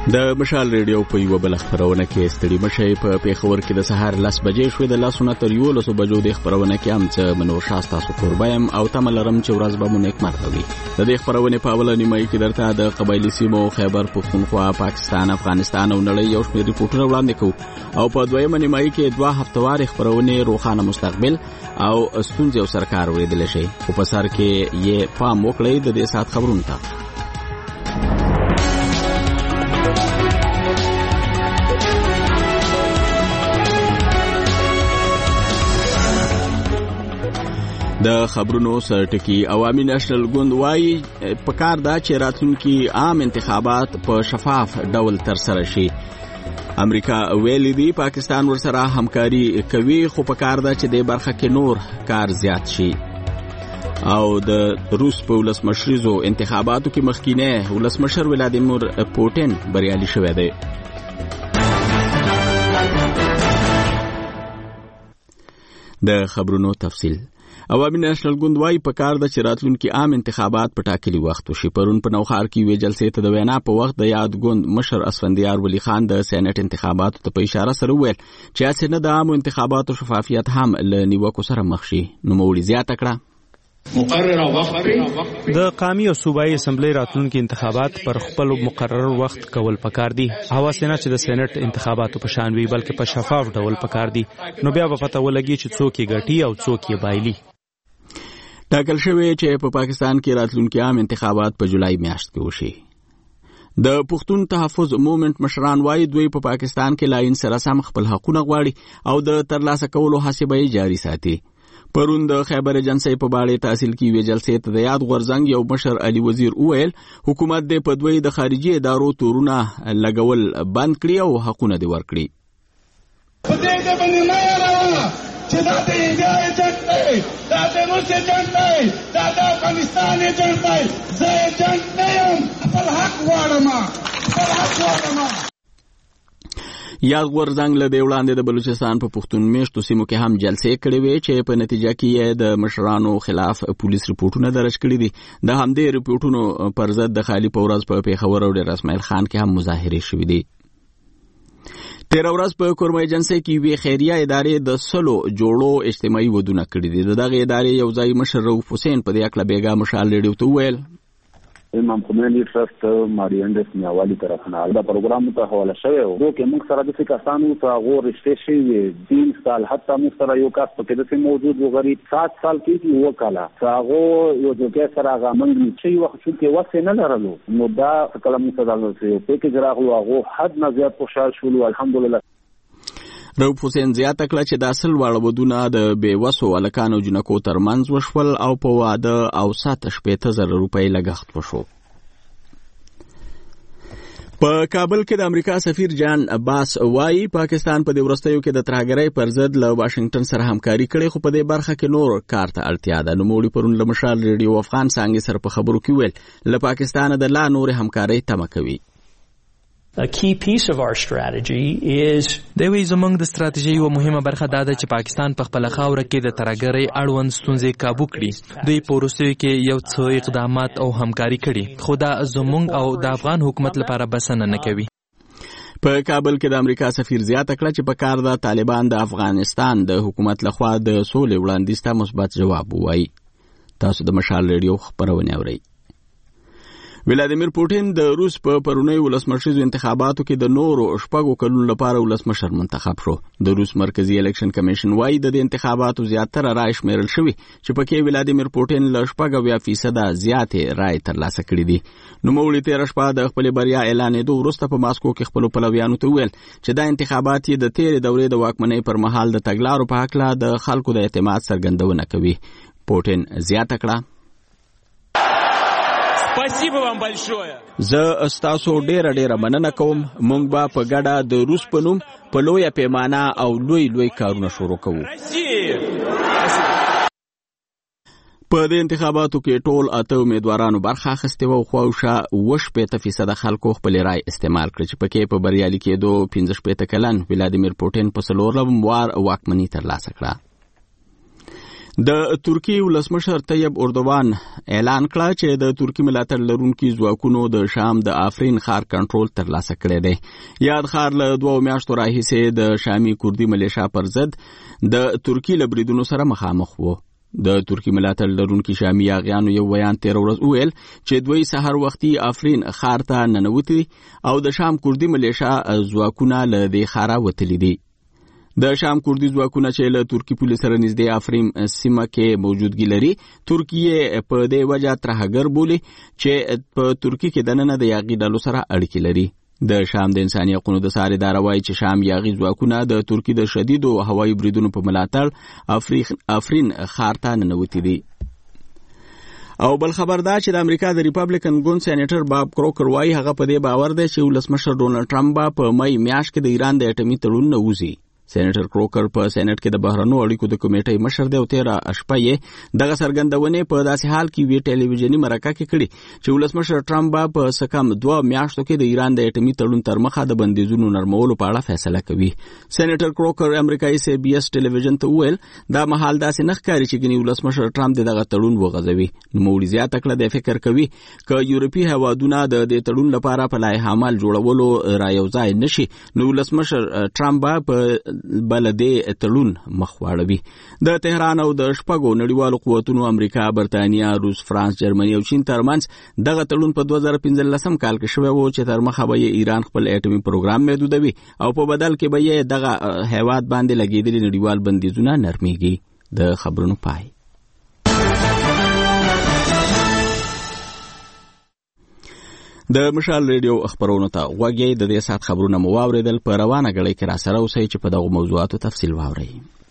د مشال ریډیو په یو بل خبرونه کې ستړي مشي په پیښور کې د سهار 10 بجې شوې د 11:13 بجو د خبرونه کې هم څه منور شاسته سو قربایم او تملرم چې ورځ به مونږ نیک مرغوي د دې خبرونه په اول نیمه کې درته د قبایلی سیمو خیبر پختونخوا پاکستان افغانستان او نړۍ یو شمېر ریپورتونه وړاندې کوي او په دویمه نیمه کې دوه هفتوار خبرونه روخانه مستقبل او ستونزې او سرکار وریدل شي خو په سر کې یې پام وکړئ د دې سات خبرونه ته د خبرونو سرټکی عوامي نېشنل ګوند وايي په کار دا چې راتلونکي عام انتخابات په شفاف ډول ترسره شي امریکا ویلي دی پاکستان ورسره همکاري کوي خو په کار دا چې د برخه کې نور کار زیات شي او د روس په ولسمشریزو انتخاباتو کې مخکینه ولسمشر ولادیمیر پوتین بریالي شوی دی د خبرونو تفصیل عوامي نېشنل ګوند وايي په کار د چراتلونکو عام انتخابات په ټاکلي وخت وشي پرون په نوخار کې وی جلسې ته د وینا په وخت د یاد ګوند مشر اسفندیار ولی خان د سېنات انتخاباتو ته په اشاره سره ویل چې اسنه د عام انتخاباتو شفافیت هم ل نیوکو سره مخ شي نو مولي زیاته کړه مقرره وخت د قومي او صوبایي اسمبلی راتلونکو انتخابات پر خپل مقرر وخت کول پکار دي حواسنه چې د سېنات انتخاباتو په شان وي بلکې په شفاف ډول پکار دي نو بیا به پته ولګي چې څوک یې ګټي او څوک یې بایلي ټاکل شوی چې په پاکستان کې راتلونکي عام انتخابات په جولای میاشت کې وشي د پښتون تحفظ موومېنټ مشران وايي دوی په پاکستان کې لاین سره سم خپل حقوقونه غواړي او د ترلاسه کولو هڅې به جاري ساتي پرون د خیبر ایجنسی په باندې تحصیل کې وی جلسې ته د یاد غورزنګ یو مشر علي وزیر وویل حکومت د په دوی د خارجي ادارو تورونه لګول بند کړي او حقوقونه دي ورکړي په دې باندې نه راوړه چې دا د انډیا ایجنټ دی دا د روس ایجنټ دی دا د افغانستان ایجنټ دی زه ایجنټ نه یم خپل حق غواړم یاد غورزنګ له دې وړاندې د بلوچستان په پښتون میشتو سیمو کې هم جلسې کړې وې چې په نتیجه کې د مشرانو خلاف پولیس ریپورتونه درج کړي دي د همدې ریپورتونو پر ضد د خالی پورز په پیښور او ډیر اسماعیل خان کې هم مظاهرې شوې دي تیر ورځ په کورمای ایجنسی کې وی خیریه ادارې د سلو جوړو اجتماعي ودونه کړي دي دغه ادارې یو ځای مشر رؤف حسین په دې اړه بیګا مشال ریډیو ته ویل امام خمینی ټرست ماریانډس میاوالی طرفنا دا پروګرام ته حواله شوی او کې موږ سره د کسانو ته غوړ رښتې شي 3 سال حتی موږ سره یو کس په کې د موجود و غریب 7 سال کې یو کاله هغه یو ځکه سره هغه موږ چې وخت چې وسه نه لرلو نو دا کلمې سره په کې جراغلو هغه حد نه زیات خوشاله شول الحمدلله رؤف حسین زیاته کړه چې د اصل واړه ودونه د بیوسو الکانو جنکو ترمنځ وشول او په واده او 7,000 روپۍ لګښت وشو په کابل کې د امریکا سفیر جان عباس وايي پاکستان په دې ورستیو کې د ترهګرۍ پر ضد له واشنگټن سره همکاري کړې خو په دې برخه کې نور کار ته اړتیا ده نو موږ پرون له مشال ریډیو افغان څنګه سره په خبرو کې ویل له پاکستان د لا نور همکاري تمه کوي A key piece of our strategy is دوی زموږ د ستراتیژۍ یو مهمه برخه دا ده چې پاکستان په خپل خاور کې د ترهګرۍ اړوند ستونزې کابو کړي دوی په وروستیو کې یو څو اقدامات او همکاري کړي خو دا زموږ او د افغان حکومت لپاره بسنه نه کوي په کابل کې د امریکا سفیر زیاته کړه چې په کار د طالبان د افغانستان د حکومت لخوا د سولې وړاندیز ته مثبت جواب وایي تاسو د مشال ریډیو خبرونه اورئ ولادیمیر پوتین د روس په پرونی ولسمشریزو انتخاباتو کې د نورو شپږو کلونو لپاره ولسمشر منتخب شو د روس مرکزی الیکشن کمیشن وايي د انتخاباتو زیاتره رای شمیرل شوی چې پکې ولادیمیر پوتین له 80% زیاتې رای ترلاسه کړې دي نو مولي تیر شپه د خپل بریا اعلان دوه وروسته په ماسکو کې خپل پلویانو ته ویل چې دا انتخابات د تیر دورې د واکمنۍ پر مهال د تګلارو په حق لا د خلکو د اعتماد څرګندونه کوي پوتین زیاته کړه Спасибо вам большое. زه استاسو ډیره مننه کوم مونږ به په ګډه د روس په نوم په لویه پیمانه او لوی کارونه شروع کوو په دې انتخاباتو کې ټول 8 امیدوارانو برخه اخیستې و خو شا 80% خلکو خپل رائے استعمال کړ چې پکې په بریالي کېدو 15 کلن ولادیمیر پوتین په 4 وار واکمنۍ ترلاسه کړه د ترکی ولسمشر طیب اردوان اعلان کړ چې د ترکی ملاتړ لرونکي ځواکونو د شام د آفرین ښار کنټرول ترلاسه کړی دی. یاد ښار له 2 میاشتو راهیسې د شامي کوردي ملیشا پر ضد د ترکی له بریدونو سره مخامخ و. د ترکی ملاتړ لرونکي شامي یاغیانو یو بیان 13 ورځ وویل چې دوی سحر وختي آفرین ښار ته ننوتي او د شام کوردي ملیشا ځواکونه له دې ښاره وتلي دي. د شام کوردي ځواکونه چې له ترکی پولیس سره نږدې آفرین سیمه کې موجودګي لري ترکیه په دې وجه ترهګر بولي چې په ترکی کې دننه د یاغي ډلو سره اړیکې لري. د شام د انساني حقوقو د ساري اداره وايي چې شام یاغي ځواکونه د ترکی د شدیدو هوایي بریدونو په ملاتړ آفرین ښار ته ننوتي دي. او بل خبر دا چې د امریکا د ریپبلیکن ګوند سېنیټر باب کروکر وايي هغه په دې باور دی چې ولسمشر ډونالډ ټرمپ په مای میاشت کې د ایران د اټومي تړون نه وځي. سېنیټر کروکر په سېنات کې د بهرنیو اړیکو د کمیټې مشر دی او 13 شپه یې دغه څرګندونې په داسې حال کې وی ټلویزیونی مرکه کې کړي چې ولسمشر ټرمپ په سکم 2 میاشتو کې د ایران د اټومي تړون تر مخه د بندیزونو نرمولو په اړه فیصله کوي. سېنیټر کروکر امریکایي CBS ټلویزیون ته وویل دا مهال داسې نه ښکاري چې ګنې ولسمشر ټرمپ دغه تړون وغځوي. نوموړي زیاته کړه د فکر کوي چې یورپي هیوادونه د دې تړون لپاره په لایحه عمل جوړولو رايوځای نشي نو ولسمشر ټرمپ بل دې تړون مخ واړوي. د تهران او د شپږو نړیوالو قوتونو امریکا، برتانیا، روس، فرانس، جرمني او چین ترمنځ دغه تړون په 2015 کال کې شوی و چې تر مخه به ایران خپل اټومي پروګرام محدودوي او په بدل کې به یې دغه هیواد باندې لګیدلي نړیوال بندیزونه نرميږي. د خبرونو پای. د مشال ریډیو خبرونو ته غوږی د دې سات خبرونه مو واوریدل. په روانه غړي کې را سره اوسئ چې په دغه موضوعاتو تفصیل واورئ.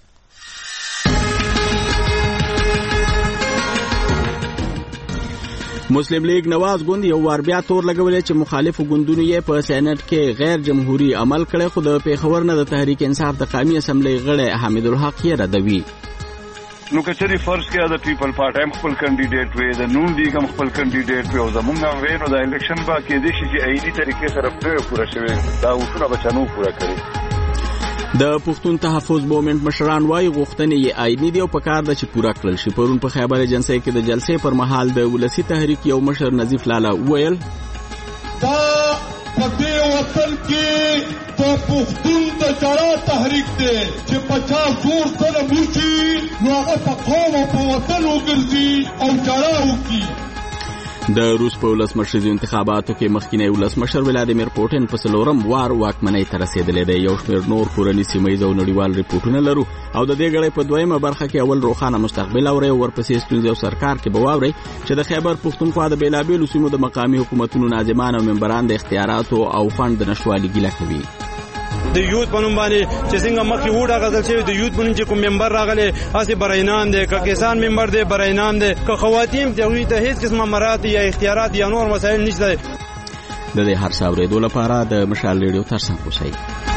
مسلم لیگ نواز ګوند یو وار بیا تور لګولې چې مخالفو ګوندونو یې په سېنات کې غیر جمهوریت عمل کړی خو د پیښور نه د تحریک انصاف د قومي اسمبلی غړی حمید الحق یې ردوي. نو کچري فرض کړه د پیپل پارټي هم خپل کینډیډیټ وي د نون لیگ هم خپل کینډیډیټ وي او زمونږ هم وینو د الیکشن با کې د شي عیني طریقې سره پوره شوی دا اصول بچنو پوره کړی. د پښتون تحفظ موومېنټ مشران وايي غوښتنې یې عیني دي او په کار ده چې پوره کړل شي. پرون په خیبر ایجنسۍ کې د جلسې پر مهال د ولسی تحریک یو مشر نظیف لالا ویل دا په دې وطن کې د پښتون د چارا تحریک دی چې 50 زور سره موشي نو هغه په قوم او په وطن وګرځي او چارا وکړي. د روس په ولسمشریزو انتخاباتو کې مخکینی ولسمشر ولادیمیر پوټین په څلورم وار واکمنۍ ته رسېدلی دی. یو شمېر نور کورني سیمهییز او نړیوال ریپورټونه لرو او د دې غړۍ په دویمه برخه کې اول روښانه مستقبل اوري او ورپسې ستونزې او سرکار کې به واورئ چې د خیبر پښتونخوا د بېلابېلو سیمو د مقامي حکومتونو ناظمان او ممبران د اختیاراتو او فنډ د نشتوالي ګیله کوي. د یوت بنوم باندې چې څنګه مخکې وډه غزل شوی د یوت بنوم چې کوم ممبر راغلی اسی براینام دی که کسان ممبر دی براینام دی که خواتیم ته هیڅ قسمه مراد یا اختیارات یا نور مسایل نشته. د دې هر څه اورېدو لپاره د مشال ریډیو ترڅنګ اوسئ.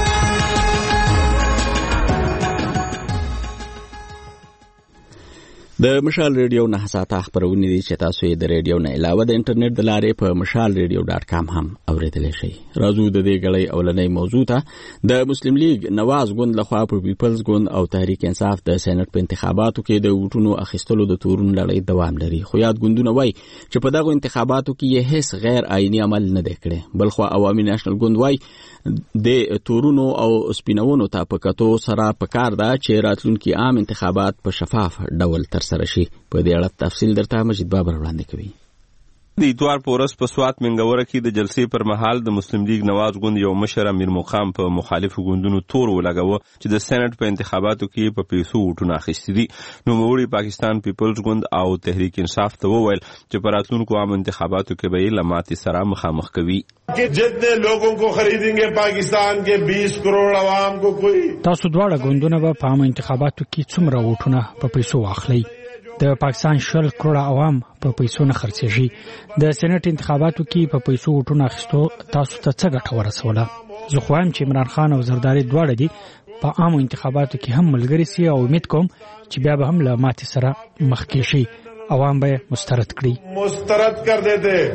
د مشال ریډیو نه ساته خبرونه دي چې تاسو یې د ریډیو نه علاوه د انټرنیټ د لارې په mashalradio.com هم اوریدلی شئ. راځو د دې غړۍ اولنۍ موضوع ته. د مسلم لیگ نواز ګوند لخوا په پیپلز ګوند او تحریک انصاف د سېنات په انتخاباتو کې د ووټونو اخیستلو د تورون لړۍ دوام لري. خو یاد ګوندونه وایي چې په دغه انتخاباتو کې یې هیڅ غیر آئینی عمل نه دی کړی. بلخو عوامي نېشنل ګوند وایي د تورونو او سپینونو ته په کتو سره پکار ده چې راتلونکي عام انتخابات په شفاف ډول ترسره شي. په دې اړه تفصیل درته مجید بابر وړاندې کوي. د اتوار پورس په سوات منګوره کې د جلسې پر مهال د مسلم لیگ نواز ګوند یو مشر امیر مقام په مخالفو ګوندونو تور ولګاوه چې د سېنات په انتخاباتو کې په پیسو ووټونه اخیستي دي. نوموړي پاکستان پیپلز ګوند او تحریک انصاف ته وویل چې په راتلونکو عام انتخاباتو کې به یې له ماتې سره مخامخ کوي. جتنے لوگوں کو خریدیں گے پاکستان کے 20 کروڑ عوام کو کوئی تاسو دواړه ګوندونه به په عام انتخاباتو کې څومره ووټونه په پیسو واخلي. د پاکستان 100 کروڑ عوام په پیسو نه خرڅېږي. د سېنات انتخاباتو کې په پیسو ووټونه اخیستو تاسو ته څه ګټه ورسوله؟ زه خو وایم چې عمران خان او زرداری دواړه دي په عامو انتخاباتو کې هم ملګري سي او امید کوم چې بیا به هم له ماتې سره مخ کې شي. عوام به مسترد کړي. مسترد کر دیتے.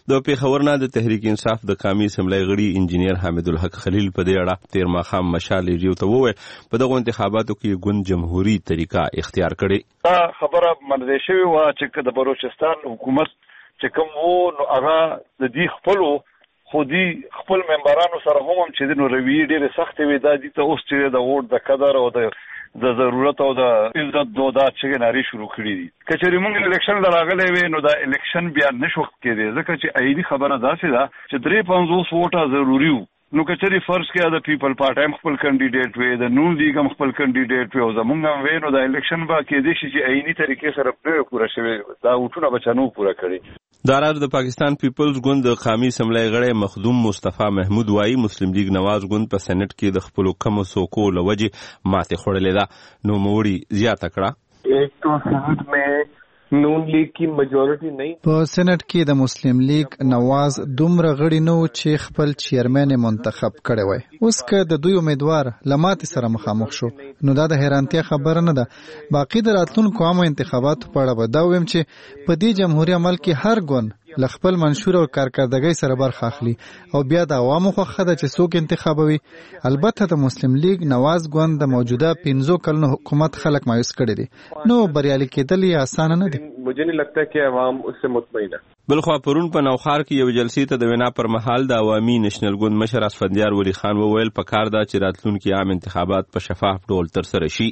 د پیښور نه د تحریک انصاف د قومي اسمبلی غړي انجینیر حامد الحق خلیل په دې اړه تیر ماښام مشال ریډیو ته وویل په دغه انتخاباتو کې ګوند جمهوریت طریقه اختیار کړې. دا خبره منځ شوی و چې د بلوچستان حکومت چې کوم وو نو هغه د دې خپلو خودي خپل ممبرانو سره هم چې د رویې ډېرې سختې وي دا دي ته اوس چې د ووټ د قدر او د ضرورت او د عزت دا چې ناري شروع کړي دي. کچېرې موږ الیکشن راغلی وي نو دا الیکشن بیا نشو کېدی ځکه چې عیني خبره داسې ده چې 53 ووټه ضروري وو. نو کچېرې فرض کړه د پیپل پارټي هم خپل کینډیډیټ وي د نون لیګ هم خپل کینډیډیټ وي او زمونږ هم وي نو د الیکشن به کېدی شي چې عیني طریقې سره پوره شوی دا وټونه بچنو پوره کړي. دا راز د پاکستان پیپلز ګوند د قومي اسمبلی غړی مخدوم مصطفی محمود وایي مسلم لیگ نواز ګوند په سېنات کې د خپلو کمو څوکو له وجې ماتې خوړلې ده. نوموړي زیاته کړه ایک تو سېنات میں نون لیگ کی میجورټي نه په سېنات کې د مسلم لیگ نواز دومره غړي نو چې خپل چیرمن منتخب کړي وای. اوس که د دوی امیدوار لمات سره مخامخ شو نو دا د حیرانتیا خبره نه ده. باقی د راتلونکو عامه انتخاباتو په اړه به دا ویم چې په دې جمهوریت عمل کې هر ګوند له خپل منشور او کارکردګۍ سره برخه اخلي او بیا د عوامو خوښه ده چې څوک انتخابوي. البته د مسلم لیگ نواز ګوند د موجوده 15 کلونو حکومت خلک مایوس کړي دي نو بریالي کېدل یې اسانه نه دي. مجھے نہیں لگتا کہ عوام اس سے مطمئن ہے. بلخوا پرون په نوخار کې یو جلسې ته د وینا پر مهال د عوامي نېشنل ګوند مشر اسفندیار ولی خان وویل پکار ده چې راتلونکي عام انتخابات په شفاف ډول ترسره شي.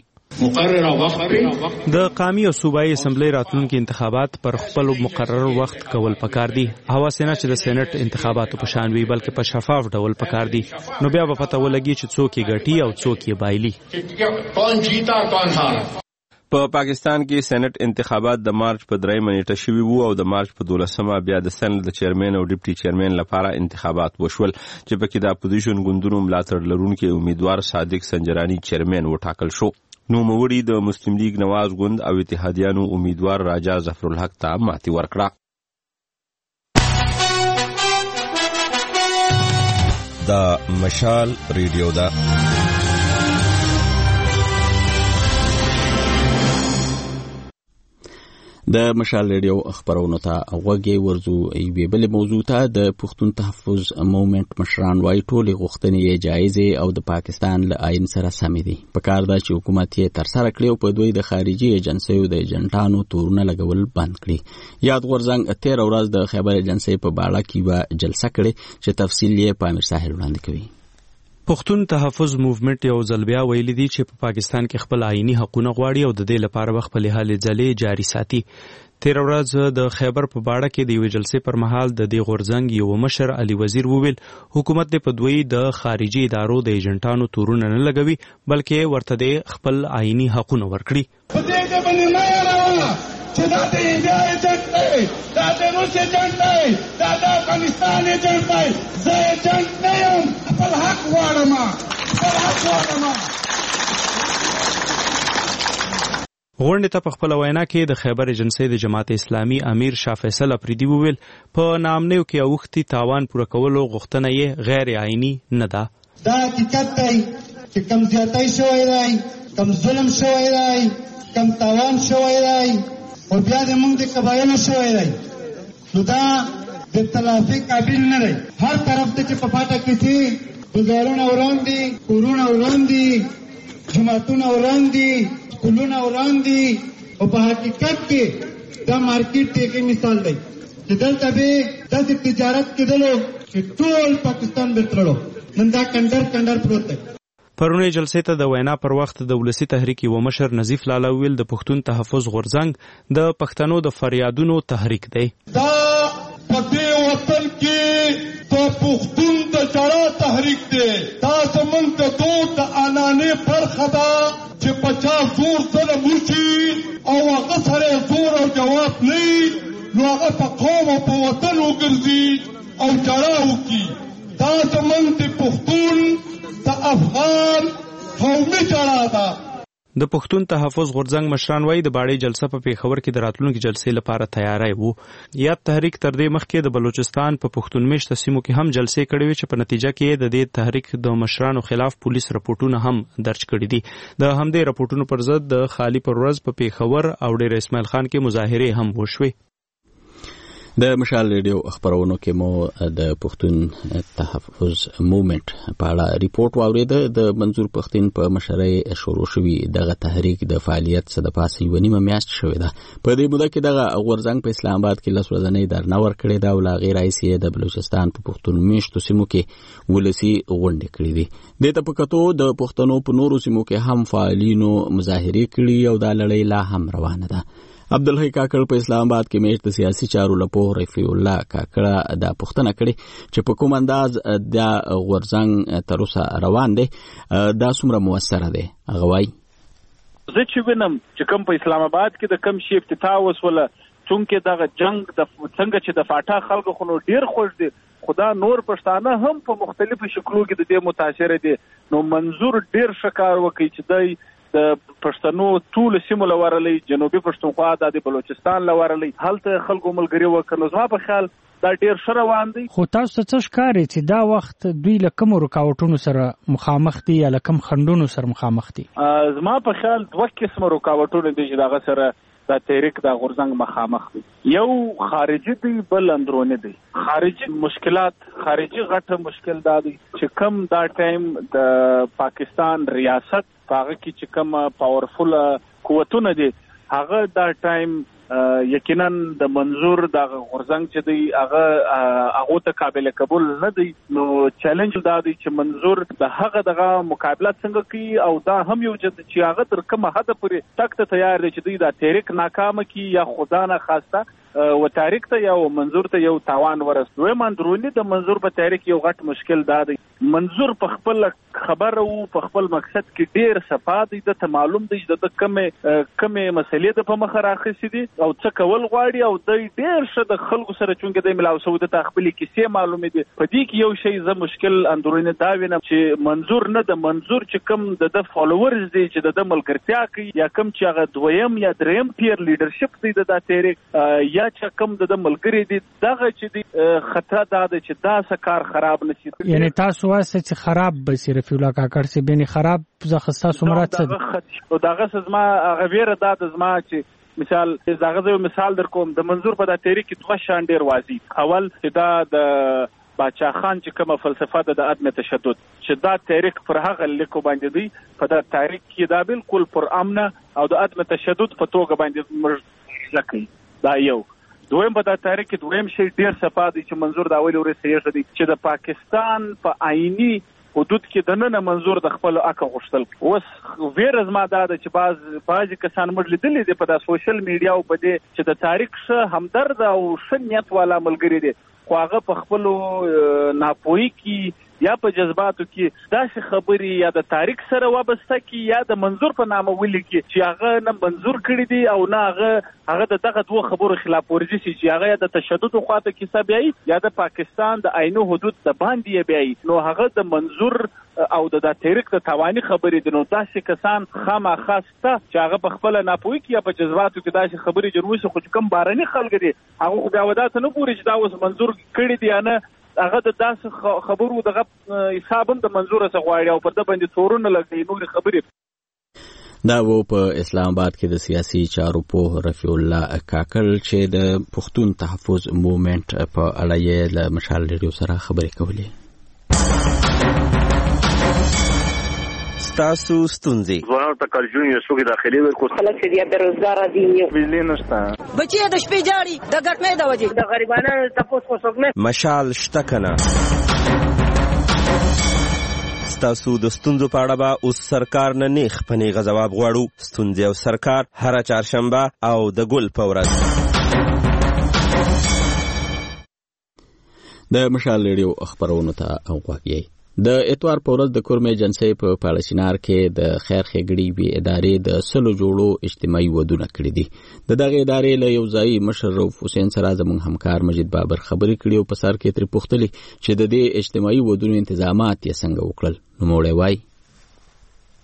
د قومي او صوبایي اسمبلی راتلونکي انتخابات پر خپل مقرر وخت کول پکار دي. هواسې نه چې د سېنات انتخاباتو په شان وي بلکې په شفاف ډول پکار دي نو بیا به پته ولګي چې څوک یې ګټي او څوک یې بایلي. کون جیتا کون ہارا. په پاکستان کې سېنات انتخابات د مارچ په 3 نیټه شوي وو او د مارچ په 12 بیا د سېنات د چیرمن او ډیپټي چیرمن لپاره انتخابات وشول چې پکې د اپوزیشن ګوندونو ملاتړ لرونکي امیدوار صادق سنجرانی چیرمن وټاکل شو. نوموړي د مسلم لیگ نواز ګوند او اتحادیانو امیدوار راجا ظفرالحق ته ماتې ورکړه. دا مشال ریډیو ده. د مشال ریډیو خبرونو ته غوږی ورزو یوې بلې موضوع ته د پښتون تحفظ موومنټ مشران وايي ټولې غوښتنې جایزې او د پاکستان له آئین سره سمې دي. پکار ده چې حکومت یې ترسره کړي او په دوی د خارجي ایجنسیو د ایجنټانو تورونه لګول بند کړي. یاد غورځنګ 13 ورځ د خبر ایجنسی په باړه کې به جلسه کړي چې تفصیل یې په امیر ساحل وړاندې کوي. پښتون تحفظ موومنټ یو ځل بیا ویلي دي چې په پاکستان کې خپل آئینی حقونه غواړي او د دې لپاره خپل هلې ځلې جاري ساتي. 13 ورځ د خیبر په باړه کې د یوې جلسې پر مهال د دې غورځنګ یو مشر علي وزیر وویل حکومت د په دوی د خارجي ادارو د ایجنټانو تورونه نه لګوي بلکې ورته د خپل آئینی حقونه ورکړي. چې دا د انډیا ایجنټ دی دا د روس ایجنټ دی دا د افغانستان ایجنټ دی زه ایجنټ نه یم خپل حق غواړم. غونډې ته په خپل وینا کې د خیبر ایجنسی د جماعت اسلامي امیر شاه فیصل افریدي وویل په نامنیو کې اوختي تاوان پوره کولو غوښتنه یې غیر آئینی نه ده. دا حقیقت دی چې کم زیاتی شوی دی کم ظلم شوی دی کم تاوان شوی دی او بیا د موږ د قبایلو شوی دی نو دا د تلافي قابل نه دی. هر طرف ته چې په پاټه کې چې بازارونه وران دي کورونه وران دي جوماتونه وران دي سکولونه وران دي او په حقیقت کې دا مارکیټ ته مثال دی چې دلته به داسې تجارت کېدلو چې ټول پاکستان به تړلو نن دا کنډر پروت دی. پرونی جلسې ته د وینا پر وخت د ولسی تحریک یو مشر نظیف لالا ویل د پښتون تحفظ غورځنګ د پښتنو د فریادونو تحریک دی. دا په دې وطن کې د پښتون د جړا تحریک دی. دا زمونږ د دود د انانې برخه ده چې 50 زور سره موشي او هغه سره زور او جواب نه نو هغه په قوم او په وطن وګرځي او جړا وکړي. دا زمونږ د پښتون د افغان قومي جړا ده. د پښتون تحفظ غورځنګ مشران وایي د باړې جلسه په پیښور کې د راتلونکي جلسې لپاره تیاری وو. یاد تحریک تر دې مخکې د بلوچستان په پښتون میشته سیمو کې هم جلسې کړې وې چې په نتیجه کې د دې تحریک د مشرانو خلاف پولیس رپورټونه هم درج کړي دي. د همدې رپورټونو پر ضد د خالی پر ورځ په پیښور او ډېر اسماعیل خان کې مظاهرې هم وشوې. د مشال ریډیو خبرونو کې مو د پښتون تحفظ موومېنټ په اړه ریپورت واورید. د منظور پښتين په مشرۍ شروع شوی دغه تحریک د فعالیت څخه د پاسه یو نیمه میاشت شوې ده. په دې موده کې دغه غورځنګ په اسلام آباد کې لس ورځې درنه ورکړې ده او لا غیر رئیس د بلوچستان په پښتون میشتو سیمو کې ولسی غونډې کړې دي. د تپکتو د پښتنو په نورو سیمو کې هم فعالینو مظاهرې کړي او د لړۍ لا هم روانه ده. عبدالحی کاکړ په اسلام آباد کې میشت د سیاسي چارو لپاره رفیع الله کاکړ د پښتنه کړي چې په کوم انداز د غورځنګ تر اوسه روان دي دا څومره موثر دی. هغه وایي زه چې وینم چې کوم په اسلام آباد کې د کم شی افتتاح وسوله څنګه دغه جنگ د څنګه چې د فاټا خلکو خو ډیر خوش دي خدا نور پښتانه هم په مختلفو شکلو کې د دې متاثر دي. نو منظور ډیر شکار وکړي چې دای د پښتنو ټول سیمو لورلې جنوبي پښتونخوا د بلوچستان لورلې هلته خلکو ملګری وکړو. زما په خیال دا ډیر ښه روان دي. خو تاسو څه ښکاري چې دا وخت دوی له کوم رکاوټونو سره مخامخ دي یا له کوم خنډونو سره مخامخ دي؟ زما په خیال دوه قسمه رکاوټونه دي چې دغه سره دا تحریک دا غورځنګ مخامخ دي. یو خارجي دی بل اندرونی دی. خارجي مشکلات خارجي غټه مشکل دا دی چې کم دا ټایم د پاکستان ریاست هغه کې چې کم پاورفل قوتونه دي هغه دا ټایم یقینا د منظور د غورځنګ چې دی هغه ته قابل قبول نه دی. نو چیلنج دا دی چې منظور د هغه دغه مقابله څنګه کوي او دا هم یو چې هغه تر کومه حد پورې تک ته تیار دی چې دی دا تحریک ناکام کی یا خدا نه خواسته و تحریک ته یا منظور ته یو تاوان ورسوي. منظورونی د منظور په تحریک یو غټ مشکل دا دی منظور په خپل خبر او په خپل مقصد کې ډیر صفا دی. د معلوم دی د کمه مسلې د په مخ راخسي دي او څه کول غواړي او د ډیر شه د خلکو سره چونګې د ملاو سعود ته خپل کیسې معلومه دي. په دې کې یو شی ز مشکل اندرونی دا وینم چې منظور نه د منظور چې کم د فالوورز دي چې د ملګرتیا کوي یا کم چې هغه دویم یا دریم پیر لیډرشپ دی د تحریک یا چې کم د ملګری دي دغه چې دی خطر دا دی چې دا سکار خراب نشي. یعنی تاسو واسه چې خراب به رفیع الله کاکړ سي بني خراب زخصتا سمرات څه او دغه زما غویره دا د زما چې مثال دغه یو مثال در کوم د منظور په د تحریک کې دوه شان ډیر واضح. اول چې دا د باچا خان چې کومه فلسفه د عدم تشدد چې دا تحریک پر هغه لیکو باندې دی په دا تحریک کې دا بالکل پر امن او د عدم تشدد په توګه باندې مرجلکي. دا یو دویم په دا تحریک کې دویم شی ډیر صفا دی چې منظور دا اول ورسېږي دی چې د پاکستان په آئینی حدود کې د نن منظور د خپل اکه غشتل. اوس ویرز ما دا چې بعض کسان مړ لیدلې دي په دا سوشل میډیا او په دې چې د تاریخ شه همدرد او شنیت والا ملګری دي خو هغه په خپل ناپوهي کې یا په جذباتو کې داسې خبرې یا د تاریخ سره وابسته کې یا د منظور په نامه ولیکي چې هغه نه منظور کړی دی او نه هغه دغه دوه خبرو خلاف ورزي چې هغه د تشدد خواته کې سبيای یا د پاکستان د عینو حدود د باندې بیاي. نو هغه د منظور او د تحریک د توانی خبرې د نو داسې کسان خامخاسته چې هغه په خپل ناپوهي کې یا په جذباتو کې داسې خبرې جوړوي خو کوم بارني خلک دي هغه بیا وداته نه پوری چې دا اوس منظور کړی دی نه هغه د داسې خبرو دغه حساب هم د منظور څخه غواړي او په د باندې تورونه لګي نور خبرې. دا و په اسلام آباد کې د سیاسي چارو په رفیع الله کاکړ چې د پښتون تحفظ موومېنټ په اړه یې له مشال ریډیو سره خبرې کولې. تاسو ستونزې ځوانانو ته کارجون یو څوک داخلي ورکو خلک چې بیا بیروزګار دي بجلی نشته بچي د شپې جاړي د ګټمې د وجې د غریبانو تاسو کو څوک نه مشال شته کنه. تاسو د ستونزو په اړه به اوس سرکار نه نیخ پنیغه ځواب غواړو. ستونزې او سرکار هر چهارشنبه او د ګل په ورځ د مشال ریډیو خبرونو ته غوږی. د اتوار په ورځ د کورمې جنسي په پاړشینار کې د خیر ښېګړې وی ادارې د سلو جوړو اجتماعي ودونه کړې دي. دغه ادارې له یو ځای مشر رؤف حسین سره زموږ همکار مجید بابر خبرې کړې او په سر کې تر پوښتلې چې د دې اجتماعي ودونو انتظامات یې څنګه وکړل. نو موړې وای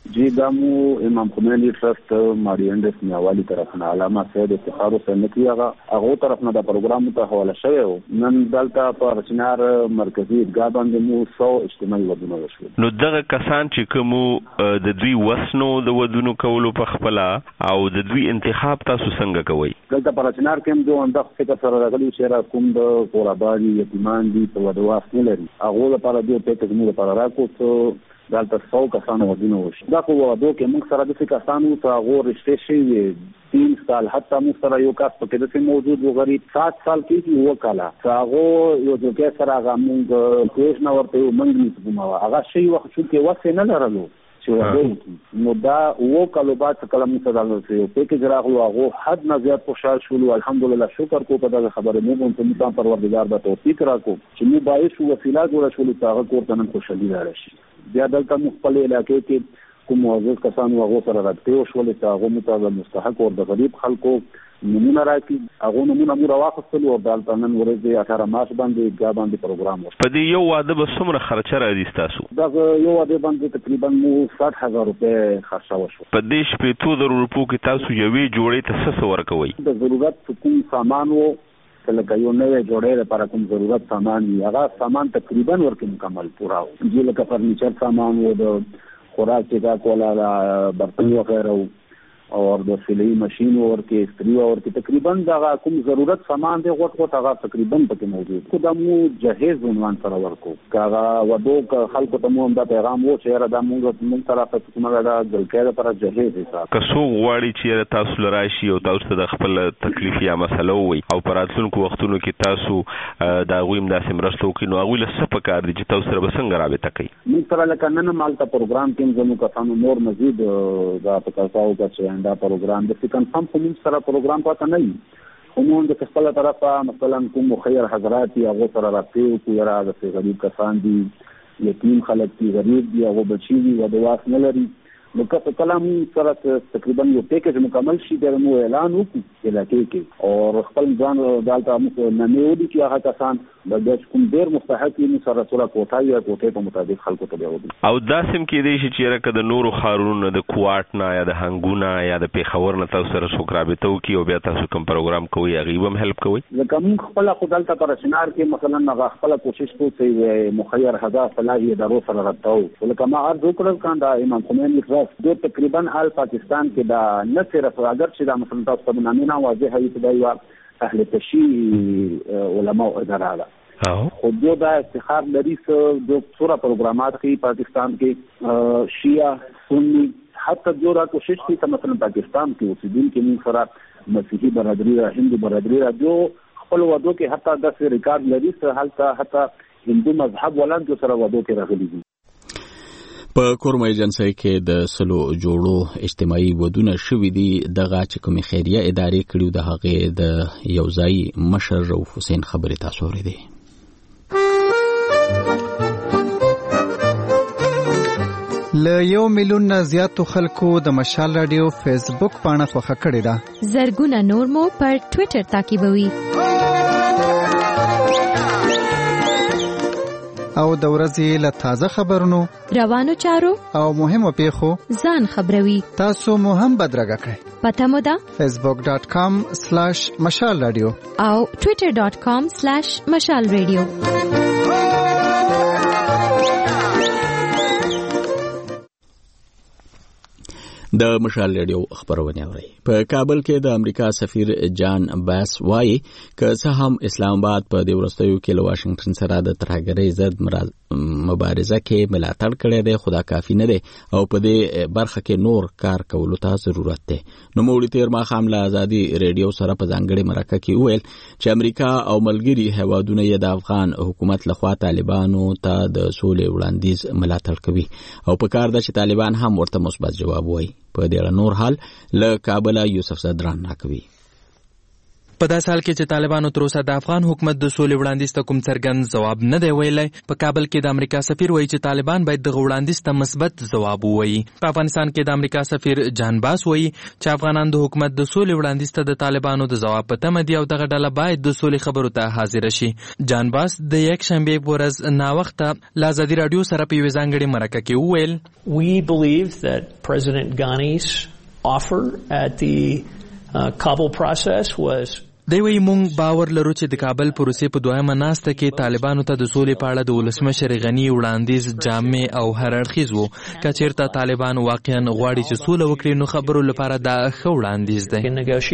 جی دا مو امام خمینی ټرست ماریانډس میاوالی طرفنا علامه سید افتخار حسین نقوی هغه طرفنا دا پروګرام ته حواله شوی و. نن دلته په چنار مرکزی عیدګاه باندې مو 100 اجتماعي ودونه وشول. نو دغه کسان چې کوم د دوی وسنو د ودونو کولو په خپل او د دوی انتخاب تاسو څنګه کوئ؟ دلته په چنار کې دوه اندخ فکر سره راغلي چې را کوم د قرباني یتیمان دي په ودواس نه لري هغه لپاره دوی ته کوم لپاره راکوت دلته 100 کسانو ودونه وشي. دا خو ودو کې موږ سره د کسانو ته غو رشته شي 3 سال حتی موږ سره یو کس په کې د موجود و غریب 7 سال کې یو کاله هغه یو ځکه سره هغه موږ کوښښ نه ورته منګنی کومه هغه شی وخت چې وسه نه لرلو چې ودو نو دا و کلو بعد کلام مستدل شي په کې جراغلو هغه حد نه زیات خوشاله شول الحمدلله شکر کو په دغه خبره موږ ته متام پروردگار به توفیق راکو چې موږ باعث وسیله جوړ شول چې هغه کور ته نن خوشالي راشي. بیا دلته مخبل علاقې کې کوم معزز کسانو هغه سره راځي او شول چې هغه متابع مستحق او د غریب خلکو نمونه راکې هغه نمونه مو راوخستل او دلته نن ورځ 18 مارچ باندې ګا باندې پروګرام و. په دې یو واده به څومره خرچه راځي تاسو؟ دا یو واده باندې تقریبا مو 60000 روپے خرچه وشو. په دې 25000 روپو کې تاسو یوې جوړې ته څه ورکوي؟ د ضرورت کوم سامان وو لکه یو نوې جوړې لپاره کوم ضرورت سامان وي هغه سامان تقریبا ورکه مکمل پورا و. چې لکه فرنیچر سامان و د خوراک چې دا کوله برتن وغیرہ او د سلای ماشين ورکه استری ورکه تقریبا دا کوم ضرورت سامان دی غوټ هغه تقریبا پکې موجود. خو دا مو جهیز عنوان سره ورکو کاغه ودو خلکو ته مو دا پیغام وو چې را د موږ طرفه کومه دا ګلکې لپاره جهیز حساب کسو غواړي چې تاسو لراشي او تاسو د خپل تکلیف یا مسله وي او پراتلونکو وختونو کې تاسو دا غویم داسې مرستو کې نو هغه له سپه کار دي چې تاسو سره بسنګ رابطه کوي. موږ سره لکه نن مالته پروګرام کې زموږ کسانو نور مزید دا پکاساو چې دا پروګرام د کنفرم کوم سره پروګرام پاتې نه وي عموما د خپل طرفه مثلا کوم مخیر حضرات یا غو سره راځي او یرا د غریب کسان دي یتیم خلک دي غریب دي هغه بچي دي او د واس نه لري نو که کلام سره تقریبا یو پیکج مکمل شي د مو اعلان وکړي علاقې کې او خپل ځان دالته موږ نه نیولې چې هغه کسان د کوم ډیر مستحق دي سره سره کوټای یا کوټې په مطابق خلکو ته دیو او داسم کې دی چې راکه د نورو خارونو د کوارټ نه یا د هنګونه یا د پیښور نه تاسو سره شکرابته وکي او بیا تاسو کوم پروګرام کوي هغه هم هیلپ کوي. ځکه موږ خپل خپل پر شنار کې مثلا هغه خپل کوشش کوو چې مخیر هدا فلاحي درو سره راټاو ولکه ما ارزو کړل کاندا امام خمینی دو تقریبا حال پاکستان کې دا نه صرف اگر چې دا مثلا تاسو په نامه نه واضح وي چې دا یو اهل تشیع علماء اداره ده خو دا افتخار لري چې د څوره پروګرامات کې پاکستان کې شیعه سنی حتی جو را کوشش کی چې مثلا پاکستان کې اوسیدونکو کې سره مسیحي برادری را هندو برادری را جو خپل ودو کې حتی د ریکارډ لري چې حتی هندو مذهب ولانت سره ودو کې راغلي دي. په کورم ایجنسی کې د سلو جوړو اجتماعي ودونه شوې دي دغه چې کوم خیریه ادارې کړیو د هغه د یوځای مشر رؤف حسین خبرې تاسو اورېدې. له 1 میلیون نه زیاتو خلکو د مشال رادیو فیسبوک پاڼه خوښه کړې ده. زرګونه نور مو پر ټوئیټر تعقیبوي. او د ورځې له تازه خبرونو روانو چارو او مهمو پیښو ځان خبروي. تاسو مو هم بدرګه کړئ. پته مو ده facebook.com/مشال رادیو او twitter.com/مشال رادیو. د مشال رادیو خبرونه اوري. په کابل کې د امریکا سفیر جان باس وایي که څه هم اسلام آباد په دې ورستیو کې له واشنگټن سره د ترهګرۍ ضد مبارزه کې ملاتړ کړی دی خو دا کافي نه دی او په دې برخه کې نور کار کولو ته ضرورت دی. نو موږ تیر ماښام له ازادي رادیو سره په ځانګړي مرکه کې وویل چې امریکا او ملګري هیوادونه یې د افغان حکومت لخوا طالبانو ته د سولې وړاندیز ملاتړ کوي او په کار ده چې طالبان هم ورته مثبت جواب وایي. په دې نور حال له کابل یوسف صدران ناکوي. په داسې حال کې چې طالبانو تر اوسه د افغان حکومت د سولې وړاندیز ته کوم څرګند ځواب نه دی ویلی. په کابل کې د امریکا سفیر وایي چې طالبان باید دغه وړاندیز ته مثبت ځواب ووایي. په افغانستان کې د امریکا سفیر جان باس وایي چې افغانان د حکومت د سولې وړاندیز ته د طالبانو د ځواب په تمه دي او دغه ډله باید د سولې خبرو ته حاضر شي. جان باس د یکشنبې په ورځ ناوخته له ازادي راډیو سره په یوې ځانګړې مرکه کې وویل We believe that President Ghani's offer at the Kabul process was دی وی مونږ باور لرو چې د کابل پروسې په دویمه ناسته کې طالبانو ته د سولې په اړه د ولسمشر غني وړاندیز جامع او هر اړخیز و. که چېرته طالبان واقعا غواړي چې سوله وکړي نو خبرو لپاره دا ښه وړاندیز دی.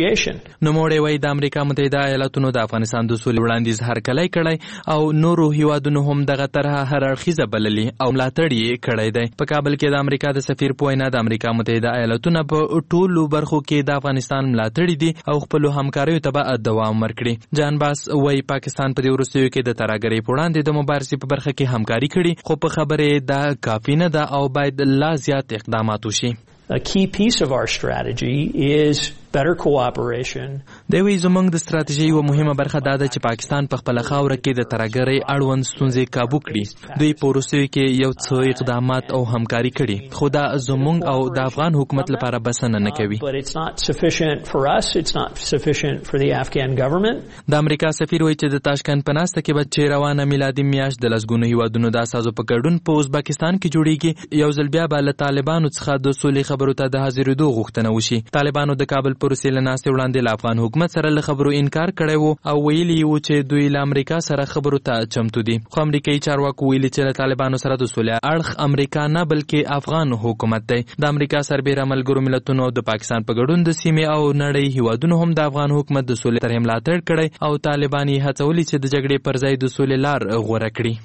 نوموړی وایي د امریکا متحده ایالاتونو د افغانستان د سولې وړاندیز هرکلی کړی او نورو هیوادونو هم دغه طرحه هر اړخیزه بللي او ملاتړ یې کړی دی. په کابل کې د امریکا د سفیر په وینا د امریکا متحده ایالاتونه په ټولو برخو کې د افغانستان ملاتړي دي او خپلو همکاریو ته به دوام ورکړي. جان باس وایي پاکستان په دې وروستیو کې د ترهګرۍ په وړاندې د مبارزې په برخه کې همکاري کړي خو په خبرې دا کافي نه ده او باید لا زیات اقدامات وشي. A key piece of our strategy is better cooperation. دوی زموږ د ستراتیژۍ یوه مهمه برخه دا ده چې پاکستان په خپله خاوره کې د ترهګرۍ اړوند ستونزې کابو کړي. دوی په وروستیو کې یو څه اقدامات او همکاري کړي خو دا زموږ او د افغان حکومت لپاره بسنه نه کوي. But it's not sufficient for us, it's not sufficient for the Afghan government. د امریکا سفیر وایي چې د تاشکند په ناسته کې به چې روانه میلادي میاشت د لسګونو هیوادونو د اساسو په ګډون په ازبکستان کې جوړیږي. یو ځل بیا به له طالبانو څخه د سولې خبرو ته د حاضرېدو غوښتنه وشي. طالبانو د کابل پروسې له ناستې وړاندې له افغان حکومت سره له خبرو انکار کړی و او ویلي و چې دوی له امریکا سره خبرو ته چمتو دي. خو امریکایي چارواکو ویلي چې له طالبانو سره د سولې اړخ امریکا نه بلکې افغان حکومت دی. د امریکا سربیره ملګرو ملتونو د پاکستان په ګډون د سیمې او نړۍ هیوادونو هم د افغان حکومت د سولې طرحې ملاتړ کړی او طالبان یې هڅولي چې د جګړې پر ځای د سولې لار غوره کړي.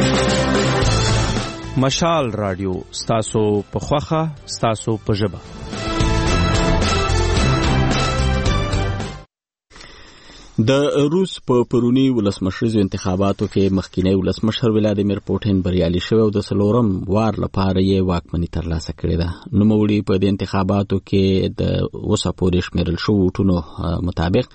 مشال رادیو ستاسو په خوخه ستاسو په ژبه. د روس په پرونی ولسمشریزو انتخاباتو کې مخکینی ولسمشر ولادیمیر پوټین بریالي شوی او د څلورم وار لپاره یې واکمني ترلاسه کړې ده. نوموړي په دې انتخاباتو کې د اوسه پورې شمیرل شوو ووټونو مطابق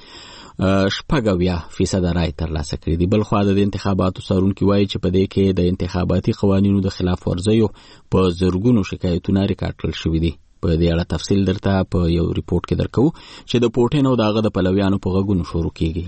80% رای ترلاسه کړي دي. بل خوا د انتخاباتو څارونکي وایي چې په دې کې د انتخاباتي قوانینو د خلاف ورزیو په زرګونو شکایتونه ریکارډ کړل شوي دي. په دې اړه تفصیل درته په یو ریپورت کې درکو چې د پوټین او د هغه د پلویانو په غږونو شروع کیږي.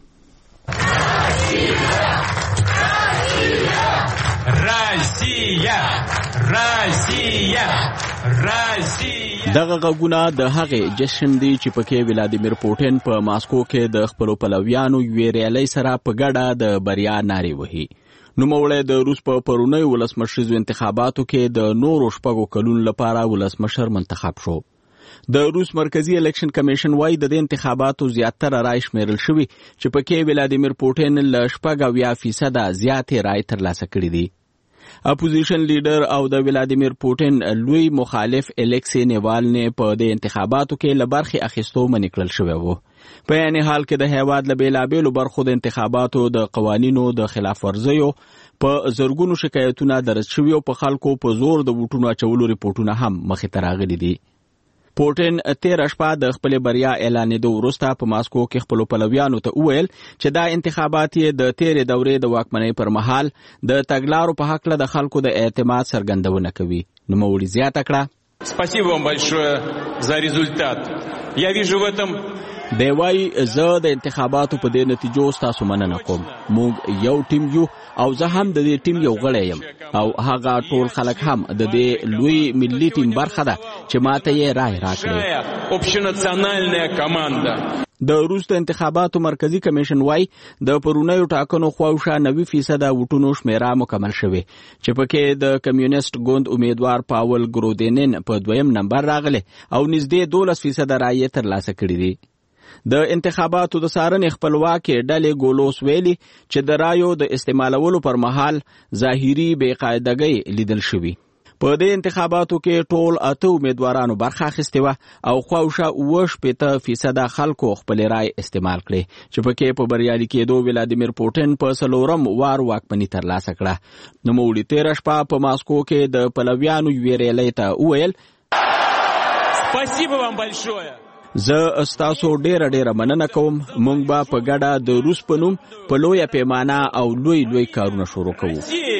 دغه غږونه د هغې جشن دی چې پکې ولادیمیر پوټین په ماسکو کې د خپلو پلویانو یوې ریالۍ سره په ګډه د بریا نارې وهي. نوموړی د روس په پرونیو ولسمشریزو انتخاباتو کې د نورو شپږو کلونو لپاره ولسمشر منتخب شو. د روس مرکزی الیکشن کمیشن وايي د انتخاباتو زیاتره رای شمیرل شوي چې پکې ولادیمیر پوټین له 80% زیاتې رای ترلاسه کړي دي. اپوزیشن لیډر او د ولادیمیر پوټین لوی مخالف الیکسی نیوالنی په د انتخاباتو کې له برخې اخیستو منع کړل شوی و. په یعنی حال کې د هیواد له بیلابیلو برخو د انتخاباتو د قوانینو د خلاف ورزیو په زرګونو شکایتونه درج شوي او په خلکو په زور د ووټونو اچولو ریپورټونه هم مخې ته راغلي دي. پوټین 13 شپه د خپل بریا اعلانېدو وروسته په ماسکو کې خپل پلویانو ته وویل چې دا انتخابات یې د تیرې دورې د واکمنۍ پر مهال د تګلارو په حق له د خلکو د اعتماد څرګندونه کوي. نوموړي زیاته کړه Спасибо вам большое за результат. Я вижу в этом دی وایي زه د انتخاباتو په دې نتیجو ستاسو مننه کوم. موږ یو ټیم یو او زه هم د دې ټیم یو غړی یم او هغه ټول خلک هم د دې لوی ملي ټیم برخه ده چې ماته یې رای راکړې. общенациональная команда. د روس د انتخاباتو مرکزی کمیشن وايي د پرونیو ټاکنو خواوشا 90% ووټونو شمیره مکمل شوه چې پکې د کمیونست ګوند امیدوار پاول ګرودینن په دویم نمبر راغله او نږدې 12% رای ترلاسه کړې دي. د انتخاباتو د څارنې خپلواکي ډلې ګولوس ویلي چې د رایو د استعمالولو پر مهال ظاهري بې قاعدګۍ لیدل شوي. په دې انتخاباتو کې ټول 8 امیدوارانو برخه اخیستې وه او خواوشا 80% خلکو خپل رای استعمال کړي چې پکې په بریالي کېدو ولادیمیر پوټین په څلورم وار واکمني ترلاسه کړه. نوموړي 13 شپه په ماسکو کې د پلویانو یوې ریالۍ ته وویل Спасибо вам большое. زه ستاسو ډیره مننه کوم. موږ به په ګډه د روس په نوم په لویه پیمانه او لوی کارونه شروع کوو.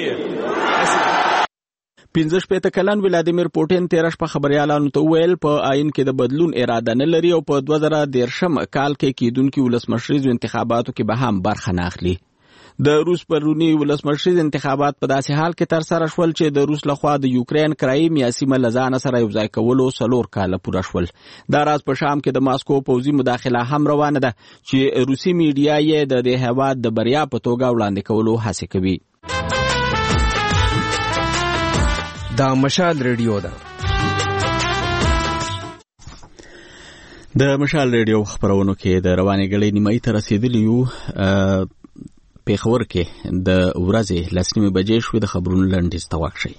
15 کلن ولادیمیر پوټین 13 په خبريالانو ته ویل په آئین کې د بدلون اراده نه لري او په 2013 کال کې کیدونکو ولسمشریزو انتخاباتو کې به هم برخه نه اخلي. د روس پرونی ولسمشریز انتخابات په داسې حال کې تر سره شول چې د روس لخوا د یوکرين کرایمیا سیمه لزان سره یو ځای کولو 4 کال پوره شول. دا راز په شام کې د ماسکو پوځي مداخله هم روانه ده چې روسي میډیا یې د دې هیواد د بریا په توګه وړاندې کولو هڅه کوي. دا مشال ریډیو ده. د مشال ریډیو خبرونو کې د رواني غړي نیمه ته رسیدلی یو. پیښور کې د ورځې 10 بجې شوې. د خبرونو لنډیز ته واښي.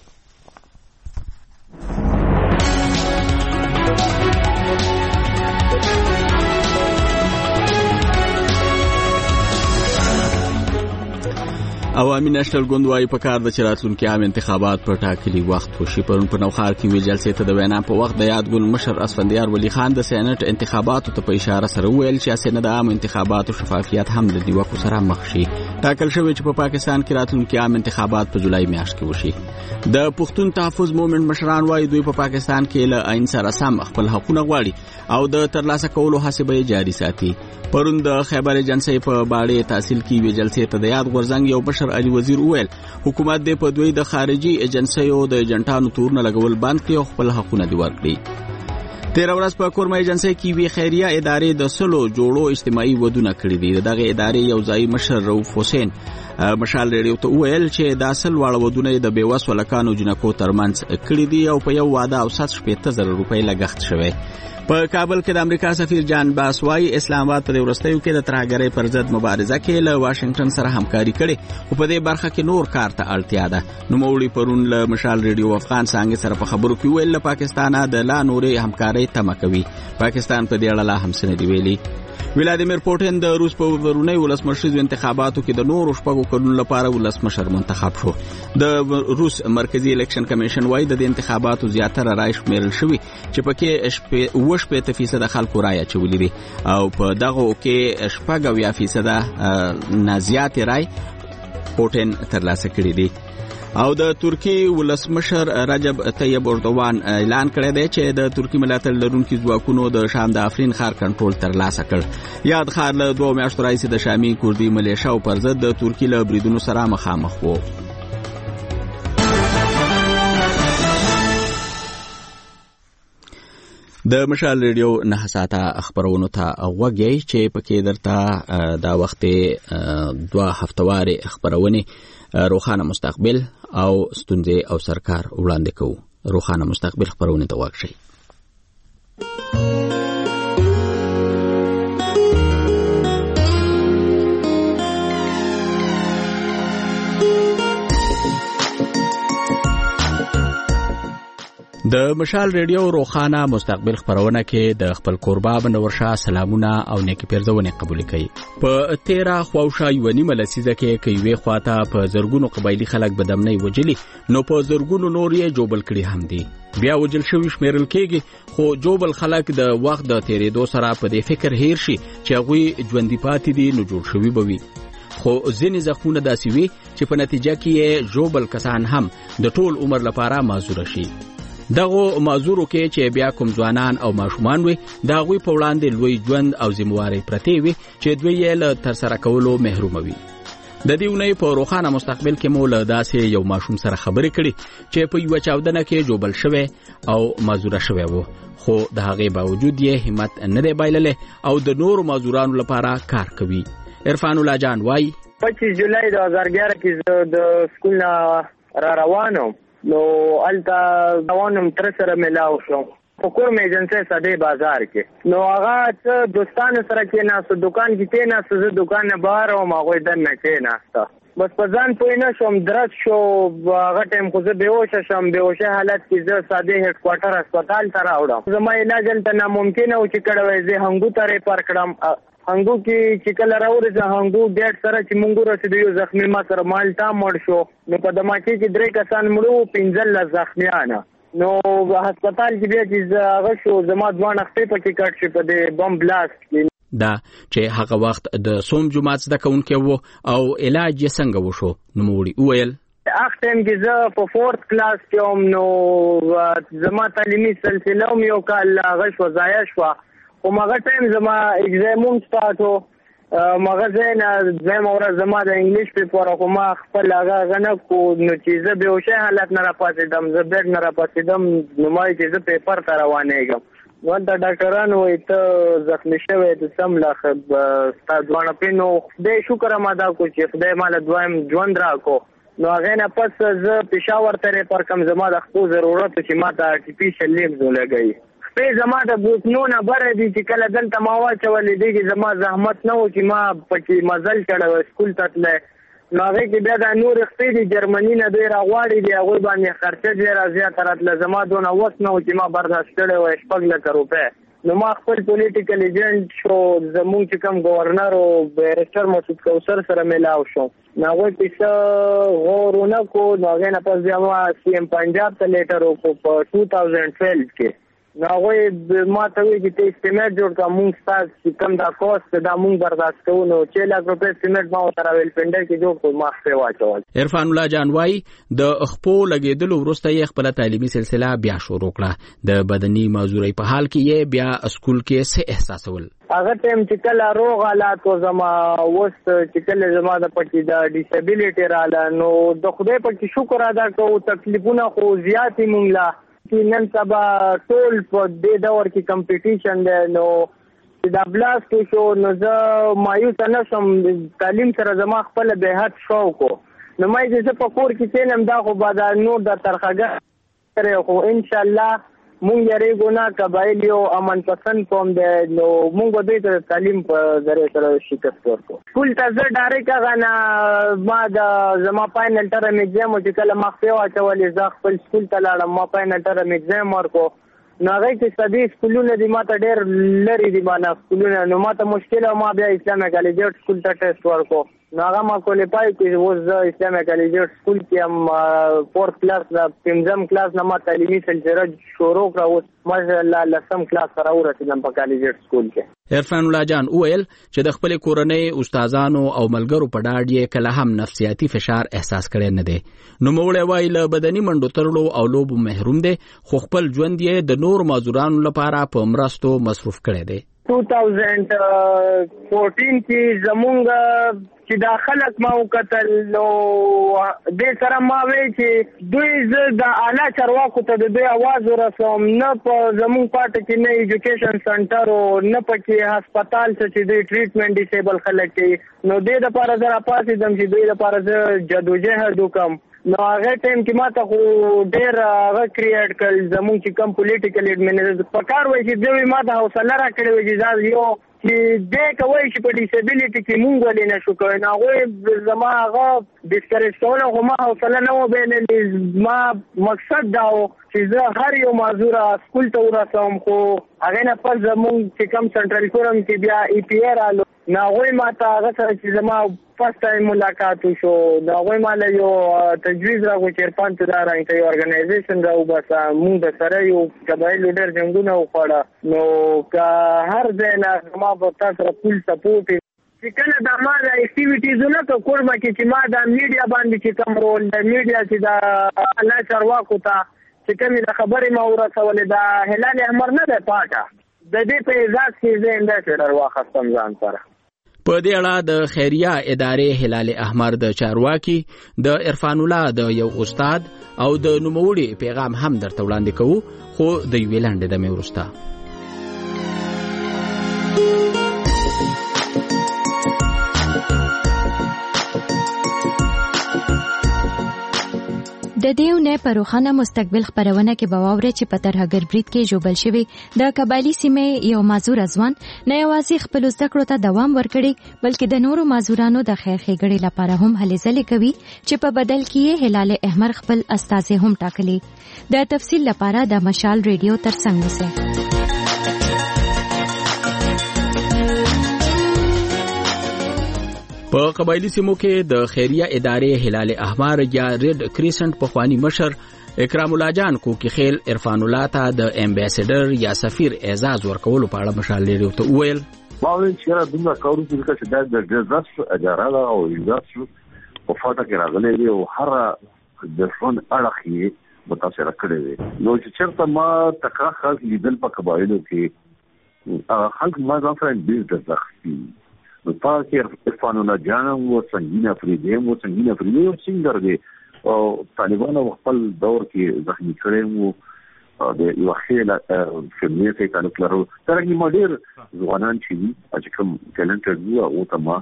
عوامي نېشنل ګوند وايي په کار د چراتلونکو عام انتخابات په ټاکلي وخت وشي. پرون په نوخار کې ویل جلسې ته د وینا په وخت د یاد ګوند مشر اسفندیار ولی خان د سېنات انتخاباتو ته په اشاره سره ویل چې سېنات د عام انتخاباتو شفافیت هم د نیوکو سره مخ شي. ټاکل شوی چې په پاکستان کې راتلونکي عام انتخابات په جولای میاشت کې وشي. د پښتون تحفظ موومېنټ مشران وايي دوی په پاکستان کې له آئین سره سم خپل حقوق غواړي او د ترلاسه کولو هڅې به جاري ساتي. پرون د خیبر ایجنسی په باړې تحصیل کې ویل جلسې ته د یاد غورزنګ یو بشر علي وزیر ویل حکومت د په دوی د خارجي ایجنسیو د ایجنټانو تورونه لګول بند کړي او خپل حقوقونه دی ورکړي. 13 ورځ په کورما ایجنسی کې وی خیریه ادارې د سلو جوړو اجتماعي ودونه کړی دي. دغه ادارې یو ځای مشر رؤف حسین مشال ریډیو ته ویل چې د اصل واړه ودونه د بیوس ولکانو جنکو ترمنځ کړی دي او په یو واده او 780,000 روپۍ لګښت شوی. په کابل کې د امریکا سفیر جان باس وايي اسلام آباد په ورستیو کې د ترهګرۍ پر ضد مبارزه کې له واشنگټن سره همکاري کړي او په دې برخه کې نور کار ته اړتیا ده. نوموړي پرون له مشال ریډیو افغان څنګه سره په خبرو کې ویل له پاکستانه د لا نورې همکارۍ تمه کوي. پاکستان په دې اړه لا هم څه نه دی ویلي. ولادیمیر پوټین د روس په ورونی ولسمشریزو انتخاباتو کې د نورو شپږو کلونو لپاره ولسمشر منتخب شو. د روس مرکزی الیکشن کمیشن وايي د انتخاباتو زیاتره رای شمیرل شوی چې پکې 80% خلکو رای اچولې دي او په دغه کې 80% نه زیات رای پوټین ترلاسه کړی دي. او د ترکی ولسمشر رجب طیب اردوغان اعلان کړی دی چې د ترکی ملاتړ لرونکو ځواکونو د شام د افرین ښار کنټرول ترلاسه کړ. یاد ښار له 2 میاشتو راهیسې د شامي کوردي ملیشیاو پر ضد د ترکی له بریدونو سره مخامخ وو. د مشال ریډیو 9 ساعته خبرونو ته غوږی چې پکې درته دا وخت 2 هفتوارې خبرونه روخانه مستقبل او ستونزې او سرکار وړاندې کوو. روخانه مستقبل خبرونه ته واښي. د مشال ریډیو روخانه مستقبل خبرونه کې د خپل قربا بنورشا سلامونه او نیکی پیرزونه قبول کړي. په 13 خواوشا یو نیمه لسیزه کې کوي خواته په زرګونو قبایلی خلک بدمنۍ وجلی نو په زرګونو نور یې جوبل کړي هم دي. بیا وجل شوی شمیرل کېږي خو جوبل خلک د وخت د تیرېدو سره په دې فکر هیر شي چې هغوی ژوندي پاتې دي نو جوړ شوی بوي. خو ځینې زخمونه داسې وي چې په نتیجه کې جوبل کسان هم د ټول عمر لپاره معذور شي. دغه معذورو کې چې بیا کوم ځوانان او ماشومان وي دا غوي په وړاندې لوی ژوند او ذمہواری پرته وي چې دوی یې له تر سره کولو محروم وي. د دې ونې په روخانه مستقبل کې مول داسې یو ماشوم سره خبرې کړي چې په یو چاودنه کې جوبل شوی او معذور شوی وو خو د هغه باوجود یې همت نه دی بایللې او د نورو معذورانو لپاره کار کوي. عرفان الله جان وايي 25 جولای 2011 کې د سکول را روانم نو التا روانم تر سره ملاو شو په کورما ایجنسی ساده بازار کې نو هغه څه دوستانو سره کې ناسو دکان کې ته ناسو زه دکان نه بهر او ماغوي دنه کې ناسته بس په ځان پوه نه شوم درس شو هغه ټایم خو زه بیهوشه شم بیهوشه حالت کې زه ساده هډ کوارټر هسپتال ته راوړم زما علاج هلته ناممکنه و چې کړی وی زه هنګو ته ریفر کړم هنګو کې چې کله راورځه هنګو ګیټ سره چې مونږ رسېدو یو زخمي ما سره مالټا مړ شو نو په دماکي کې 3 کسان مړو 15 زخمیانه نو هسپتال کې بیا چې هغه شو زما دوه نختې پکې کټ شي په دې بم بلاست کې دا چې هغه وخت د سوم جماعت زده کوونکی وو او علاج یې څنګه وشو نوموړي وویل اخ ټایم کې زه په 4th کلاس کې هم نو زما تعلیمي سلسله هم یو کال هغه شو ضایع شوه خو هغه ټایم زما اگزامون سټارټ و مغزه نه زما ورځ زما د انګلیش پیپر خو ما خپل هغه غنه کو نو چې زه به وشه حالت نه راپاتېدم زه بیگ نه راپاتېدم نو ما چې زه پیپر ته روانېږم نو د ډاکټرانو ته زخمی شوی ته سم لا ستا ځوانه پینو خدای شکر ادا کو چې خدای مال دویم ژوند راکو نو هغه نه پس زه پېښور ته پر کم زما د خپل ضرورت چې ما ته آرټیفیشل لیمز ولګي په زما د بوتنونه بره دي چې کله دلته ما واچولې دي چې زما زحمت نه و چې ما پکې مزل کړو سکول ته تللی نو هغې کې بیا دا نور خپې دي جرمني نه دوی راغواړي دي هغوی باندې خرچه ډېره زیاته راتله زما دونه وس نه و چې ما برداشت کړی وای 6 لکه روپۍ نو ما خپل پولیټیکل ایجنټ شو زمونږ چې کوم گورنر او بیرسټر مسعود کوثر سره میلاو شو نو هغوی پسې غور ونه کو نو هغې نه پس بیا ما سی ایم پنجاب ته لیټر وکړو په 2012 کې نو هغوی ما ته وایي چې ته اسټیمیټ جوړ کړه مونږ ستاسو چې کوم دا کوست دا مونږ برداشت کوو نو 6 لک روپۍ اسټیمیټ ما ورته راویل پنډر کې جوړ کړو ما خپې واچول عرفان الله جان وایي د خپو لګېدلو وروسته یې خپله تعلیمي سلسله بیا شروع کړه د بدني معذورۍ په حال کې یې بیا اسکول کې څه احساسول هغه ټایم چې کله روغ حالات و زما اوس چې کله زما د پکې د ډیسیبلیټي راله نو د خدای پکې شکر ادا کوو تکلیفونه خو زیاتې مونږ لا چې نن سبا ټول په دې دور کې کمپټیشن دی نو چې دا بلاست شو نو زه مایوسه نه شم تعلیم سره زما خپله بېحد شوق و نو ما چې زه په کور کې کښېنم دا خو به دا نور د ترخګه سره خو انشاءالله مونږ یریږو نه قبایل یو امن پسند قوم دی نو مونږ به دوی ته تعلیم په ذریعه سره شکست ورکړو سکول ته زه ډایرکټ هغه نه ما د زما فاینل ټرم ایګزام چې کله ما خپې واچولې زه خپل سکول ته لاړم ما فاینل ټرم ایګزام ورکړو نو هغې چې سدي سکولونه دي ما ته ډېر لرې دي مانه سکولونه نو ما ته مشکل ما بیا اسلامي کالجیټ سکول ته ټیسټ ورکړو نو هغه ما کوالیفای کړي اوس زه اسلامي کالجیټ سکول کې هم 4th کلاس نه 5م کلاس نه ما تعلیمي سلسله شروع کړه اوس ماشاءالله 10م کلاس ته راورسېدم په کالجیټ سکول کې عرفان الله جان وویل چې د خپلې کورنۍ استادانو او ملګرو په ډاډ یې کله هم نفسیاتي فشار احساس کړی نه دی نوموړی وایي له بدني منډو تړلو او لوبو محروم دی خو خپل ژوند یې د نور معذورانو لپاره په مرستو مصروف کړی دی 2014 کې زمونږ چې دا خلک ما وکتل نو دې سره ما وی چې دوی زه د اعلی چارواکو ته د دوی اواز ورسوم نه په زمونږ پاټه کې نه ایجوکیشن سنټر او نه پکې هسپتال چې دوی ټریټمنټ ډیسیبل خلک کوي نو دې دپاره زه راپاڅېدم چې دوی دپاره زه جدوجهد وکړم نو هغه ټایم کې ما ته خو ډېر هغه کریټ کړل زمونږ چې کوم پولیټیکل ایډمنسټریشن په کار وایي چې دوی ما ته حوصله راکړې وه چې دا یو چې دی کوی چې په ډیسیبلیټي کې مونږ ولې نه شو کوی نو هغوی زما هغه ډسکریج کوله خو ما حوصله نه وه بایللې ما مقصد دا و چې زه هر یو معذوره سکول ته ورسوم خو هغې نه پس زمونږ چې کوم سنټرل فورم کې بیا ای پی اے رالو نو هغوی ما ته هغه سره چې زما فرست ټایم ملاقات وشو نو هغوی ما له یو تجویز راکړو چې عرفان ته دا رانګ ته یو ارګنایزیشن راوباسه مونږ د سره یو قبایلو ډېر جنګونه وخوړه نو که هر ځای نه زما به تا سره فول سپورټ چې کله دا ما د اکټیویټیزونه که کورمه کې چې ما دا میډیا باندې چې کوم رول د میډیا چې دا الله چارواکو ته چې کومې د خبرې ما ورسولې دا هلال احمر نه دی پاټه د دې په اعزاز کې زه امبیسډر واخیستم ځان سره په دې اړه د خیریه ادارې هلال احمر د چارواکي د عرفان الله د یو استاد او د نوموړي پیغام هم درته وړاندې کوو خو د یوې لنډې دمې وروسته د دیو نه پروخانه مستقبل خبرونه کې بواوره چې په ترهګر برید کې جوړل شوی د قبایلی سیمې یو معذور ځوان نه یوازې خپل زده کړو ته دوام ورکړي بلکې د نورو معذورانو د خیر ښېګړې لپاره هم هلې ځلې کوي چې په بدل کې هلال احمر خپل استازي هم ټاکلي د تفصیل لپاره د مشال ریډیو ترڅنګ اوسئ په قبایلی سیمو کې د خیریه ادارې هلال احمر یا ریډ کریسنټ پخوانی مشر اکرام الله جان کوکی خیل عرفان الله ته د امبیسډر یا سفیر اعزاز ورکولو په اړه مشال لري ته وویل باور چې دومره کارو چې د جزاس اجاره او اجازه په فاټه کې راغلي دي او هر د فون اړخي متاثر کړي دي نو چې چرته ما تکرار خاص لیدل په قبایلو کې خلک ما ځان بیل د ځختی نو پاکه عرفان الله جان او سنگین افریدی څنګه دی او طالبانو خپل دور کې ځخمي کړي وو د یو خیله فلمي کې تعلق لرو ترګي مودر ځوانان چې کوم ټالنټډ وو او تما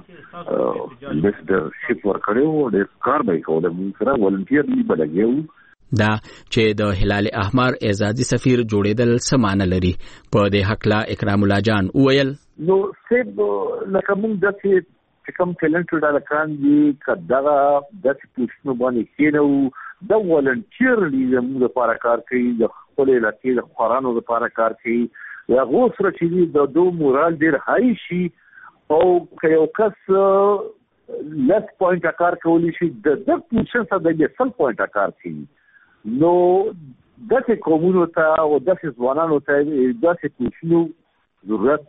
لیډر شپ ورکړو د کار به کوله موږ سره ولنټیر دی بلګیو دا چې د هلال احمر اعزازي سفیر جوړېدل سمانه لري په دې حق لا اکرام الله جان وویل نو سب لکه موږ د کوم ټالنټډ الکان دي کداغه د پښتنو باندې کېنو د ولنټیر لپاره کار کوي د خپل علاقې د خورانو لپاره کار کوي یا غوسره چې د دوه مورال ډیر هاي شي او یو کس لس پوینټ کار کولی شي د پوزیشن سره د 100 پوینټ کار کوي نو دغه کومونو ته او دغه ځوانانو ته دغه پوزیشنو ضرورت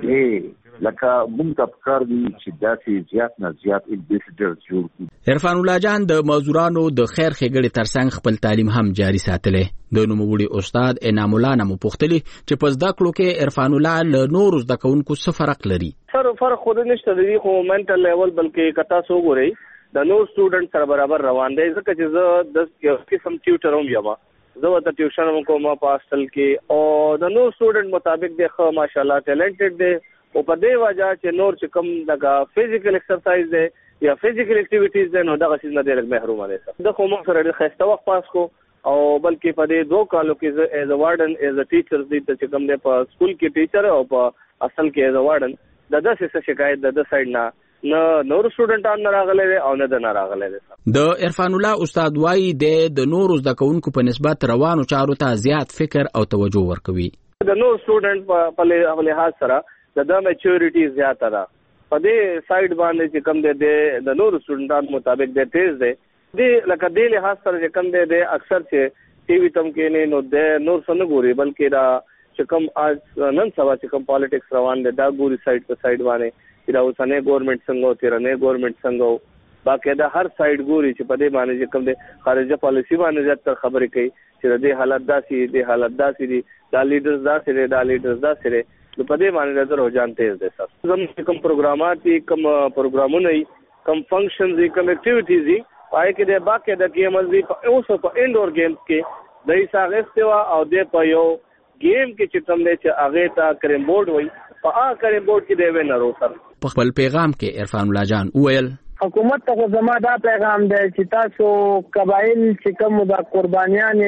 لکه موږ ته پکار دي چې داسې زیات نه زیات امبیسډر جوړ کړو عرفان الله جان د مزدورانو د خیر ښېګړې ترڅنګ خپل تعلیم هم جاري ساتلې د نوموړي استاد انعام الله نه مو پوښتلي چې په زده کړو کې عرفان الله له نورو زده کوونکو څه فرق لري فرق خود نشته دی خو منټل لیول بلکې کتا سو ګوري د نور سټوډنټ سره برابر روان دی ځکه چې زه د یو قسم ټیوټر هم یم زه ورته ټیوشن کوم په هاستل کې او د نور سټوډنټ مطابق دی خو ماشاءالله ټیلنټډ دی او په دې وجہ چې نور چې کوم دغه فزیکل ایکسرسایز دی یا فزیکل اکټیویټیز دی نو دغه څه نه دی لږ محروم دی د خو موږ سره ډېر ښایسته وخت پاس کو او بلکې په دې 2 کالو کې ایز ا وارډن ایز ا ټیچر دی چې کوم دی په سکول کې ټیچر او په اصل کې ایز ا وارډن د څه شکایت د سایډ نه نور سټوډنټان نه راغلي او نه د نه راغلي د عرفان الله استاد وایي د نورو زده کوونکو په نسبت روانو چارو ته زیات فکر او توجه ورکوي د نور سټوډنټ په لحاظ سره د میچورټي زیاته ده په دې سایډ باندې چې کم دی د نور سټوډنټان مطابق د تیز دی د لکه د لحاظ سره چې کم دی اکثر چې ټي وي تم کې نه نو د نور څه ګوري بلکې دا چې کم اج نن سبا چې کم پالیټکس روان دی دا ګوري سایډ په سایډ باندې دا اوسنه ګورنمنت څنګه تیرنه ګورنمنت څنګه باقي دا هر سایډ ګوري چې په دې باندې چې کوم د خارجه پالیسی باندې زیاتره خبرې کوي چې د حالت داسې دي دا لیډرز داسې دي نو په دې باندې د رجحان تیز دی سر زموږ کوم پروګرامات دي کوم پروګرامونه دي کوم فنکشنز دي کوم اکټیویټیز دي پای کې د باقي د گیمز دي اوسه په انډور گیمز کې د ایساغستوا او د په یو گیم کې چې کوم دی چې هغه ته کریم بورډ وای په هغه کریم بورډ کې دی وینر سر په خپل پیغام کې عرفان الله جان وویل حکومت ته زما دا پیغام دی چې تاسو قبایل چې کوم د قربانیان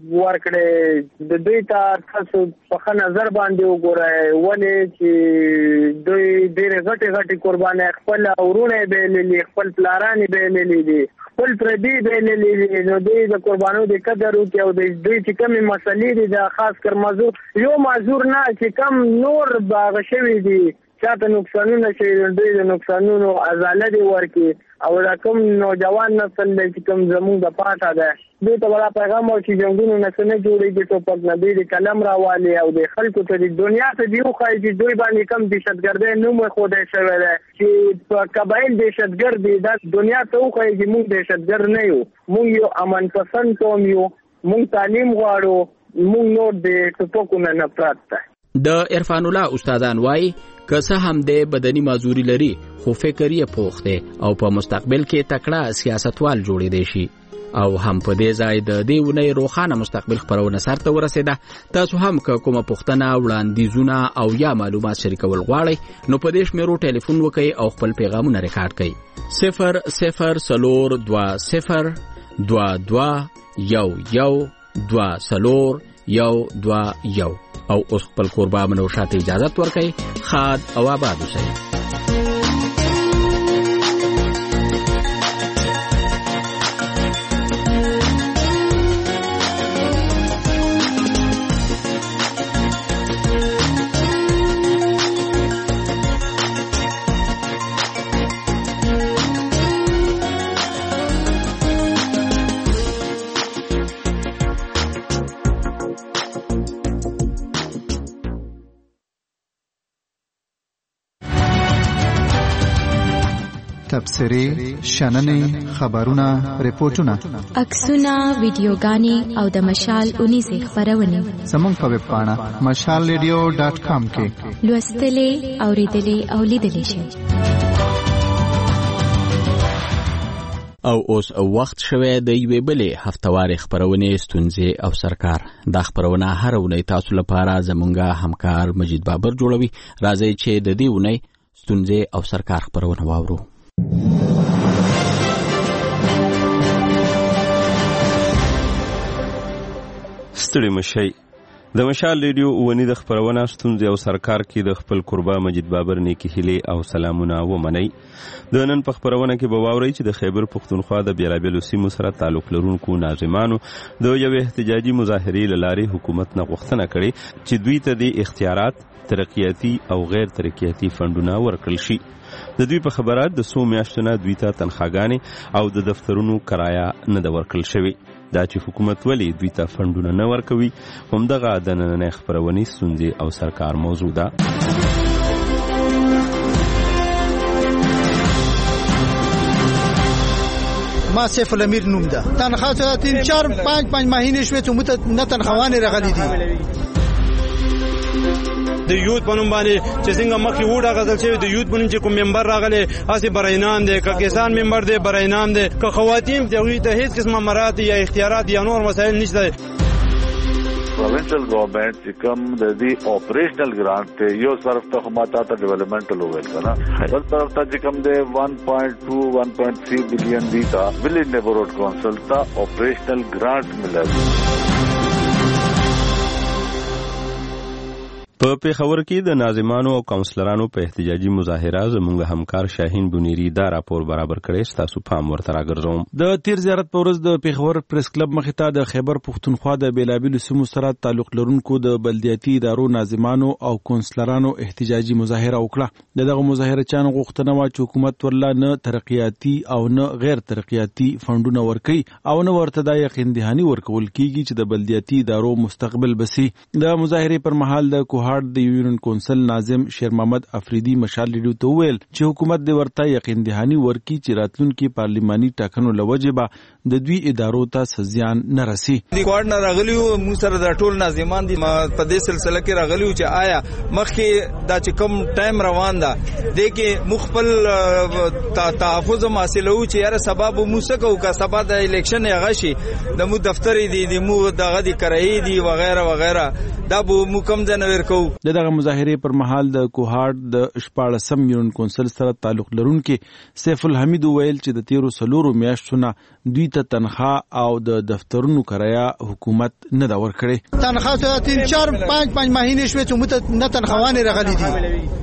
ورکړي د دوی ته تاسو په نظر باندې وګورئ ولې چې دوی ډېر غټي قرباني خپل اورونه به للی خپل پلارانی به للی خپل پردي به للی نو دوی د قربانو د قدر او دوی چې کوم مسلې دي د خاص کر یو معذور نه چې کم نور باغ شوی دي چاته نقصانونه شي دوی د نقصانونو ازاله دي ورکی او دا کوم نوجوان نسل چې کوم زموږ د پاټه ده دوی ته ولا پیغام او چې جنگونو نه جوړيږي ته په نبی د کلم راوالي او د خلکو ته د دنیا ته دی خو چې دوی باندې کم دهشتګردي نوم خوده شوی دی چې په قبایل دهشتګرد دي د دنیا ته خو چې موږ دهشتګر نه یو موږ یو امن پسند قوم یو موږ تعلیم غواړو موږ نور د ټوپکو نه نفرت ده د عرفان الله استادان وای که څه هم د بدني معذوري لري خو فکر یې پوخ دی او په مستقبل کې تکړه سیاستوال جوړېدای شي او هم په دې ځای د دې ونې روښانه مستقبل خبرونه سرته ورسېده تاسو هم که کومه پوښتنه وړاندیزونه او یا معلومات شریکول غواړئ نو په دې شمیرو ټلیفون وکړئ او خپل پیغامونه ریکارډ کړئ 0002022 او اوس خپل کوربه منو شاته اجازه ورکړئ خاد او آباد اوسئ تبصرې شننې خبرونه ریپورتونه عکسونه ویډیوګانې او د مشال اونیزې خبرونه زموږ په ویب پاڼه mashalradio.com کې لوستلې اوریدلې او لیدلې شئ. او اوس وخت شوه د یوې بلې هفتوارې خبرونه ستونزې او سرکار. دا خبرونه هر اونۍ تاسو لپاره زمونږه همکار مجید بابر جوړوي. راځي چې د دې اونۍ ستونزې او سرکار خبرونه واورو. ستړي مشي د مشال ریډیو ونی د خبرونه ستونزې او سرکار کې د خپل قربا مجید بابر نیکی هلي او سلامونه ومني. د نن په خبرونه کې به واوري چې د خیبر پختونخوا د بیلابیلو سیمو سره تعلق لرونکو ناظمانو د یو احتجاجي مظاهرې لارې حکومت نه غوښتنه کړې چې دوی ته د اختیارات ترقیاتی او غیر ترقیاتی فندونه ورکړل شي. د دوی په خبرات د 100 میاشتو نه دوی ته تنخواګانې او د دفترونو کرایه نه د ورکړل شوی. دا چې حکومت ولی دوی ته فندونه نه ورکوي همدغه د نننۍ خبرونې ستونزې او سرکار موضوع ده. ما سیف الامیر نوم ده. تنخواه 3-4-5 ماهینه شوه چې مت نه تنخواهانه راغلي دي. د یوت پنوم باندې چې څنګه مخکې وډه غزل شوی د یوت پنوم چې کوم ممبر راغلی اسی براینام دی که کسان ممبر دی براینام دی که خواتین دوی ته هیڅ قسمه مراد یا اختیارات یا نور مسایل نشته. پروینشل گورنمنٹ چې کوم د دې اپریشنل ګرانټ ته یو طرف ته خماته ته ډیولپمنټل وویل کنه بل طرف ته چې کوم د 1.2-1.3 بلین دی تا ویلیج نیبرهوډ کونسل ته اپریشنل ګرانټ ملل. په پیښور کې د ناظمانو او کونسلرانو په احتجاجي مظاهره زموږ همکار شاهین بنيري دا راپور برابر کړی. تاسو پام ورته راګرځوم. د تیر زیارت په ورځ د پیښور پریس کلب مخې ته د خیبر پختونخوا د بیلابیلو سیمو سره تعلق لرونکو د بلدیاتي ادارو ناظمانو او کونسلرانو احتجاجي مظاهره وکړه. دغه مظاهره چانه غوښتنه وا چې حکومت ورلا نه ترقیاتی او نه غیر ترقیاتی فندونه ورکړي او نه ورته د یقین دهاني ورکول کیږي چې د بلدیاتي ادارو مستقبل بسي. د مظاهره پر مهال د د یونین کونسل ناظم شیر محمد افریدی مشال ریډیو ته ویل چې حکومت د ورته یقین دهاني ورکی چې راتلونکي پارلیماني ټاکنو لوجه به د دوی ادارو ته سزیان نه رسی. د کوارډ نه راغلیو موږ سره د ټول ناظمان دي په دې سلسله کې راغلیو چې آیا مخکې دا چې کوم ټایم روان ده د کې مخبل تحفظ حاصلو چې یاره سبب موسکو کا سبب د الیکشن هغه شي د مو دفتر دي د مو دغه د کرایې دي وغیرہ وغیرہ دا به مو کم ځنور کو. دغه مظاهره پر مهال د کوهارد د 14 یونین کونسل سره تعلق لرونکي سیف الحمید ویل چې د 13 میاشتو نه دوی ته تنخواه او د دفترونو کرایه حکومت نه دا ورکړي. تنخواه 3-4-5 ماهینه شوه چې مت نه تنخواهانه راغلي دي.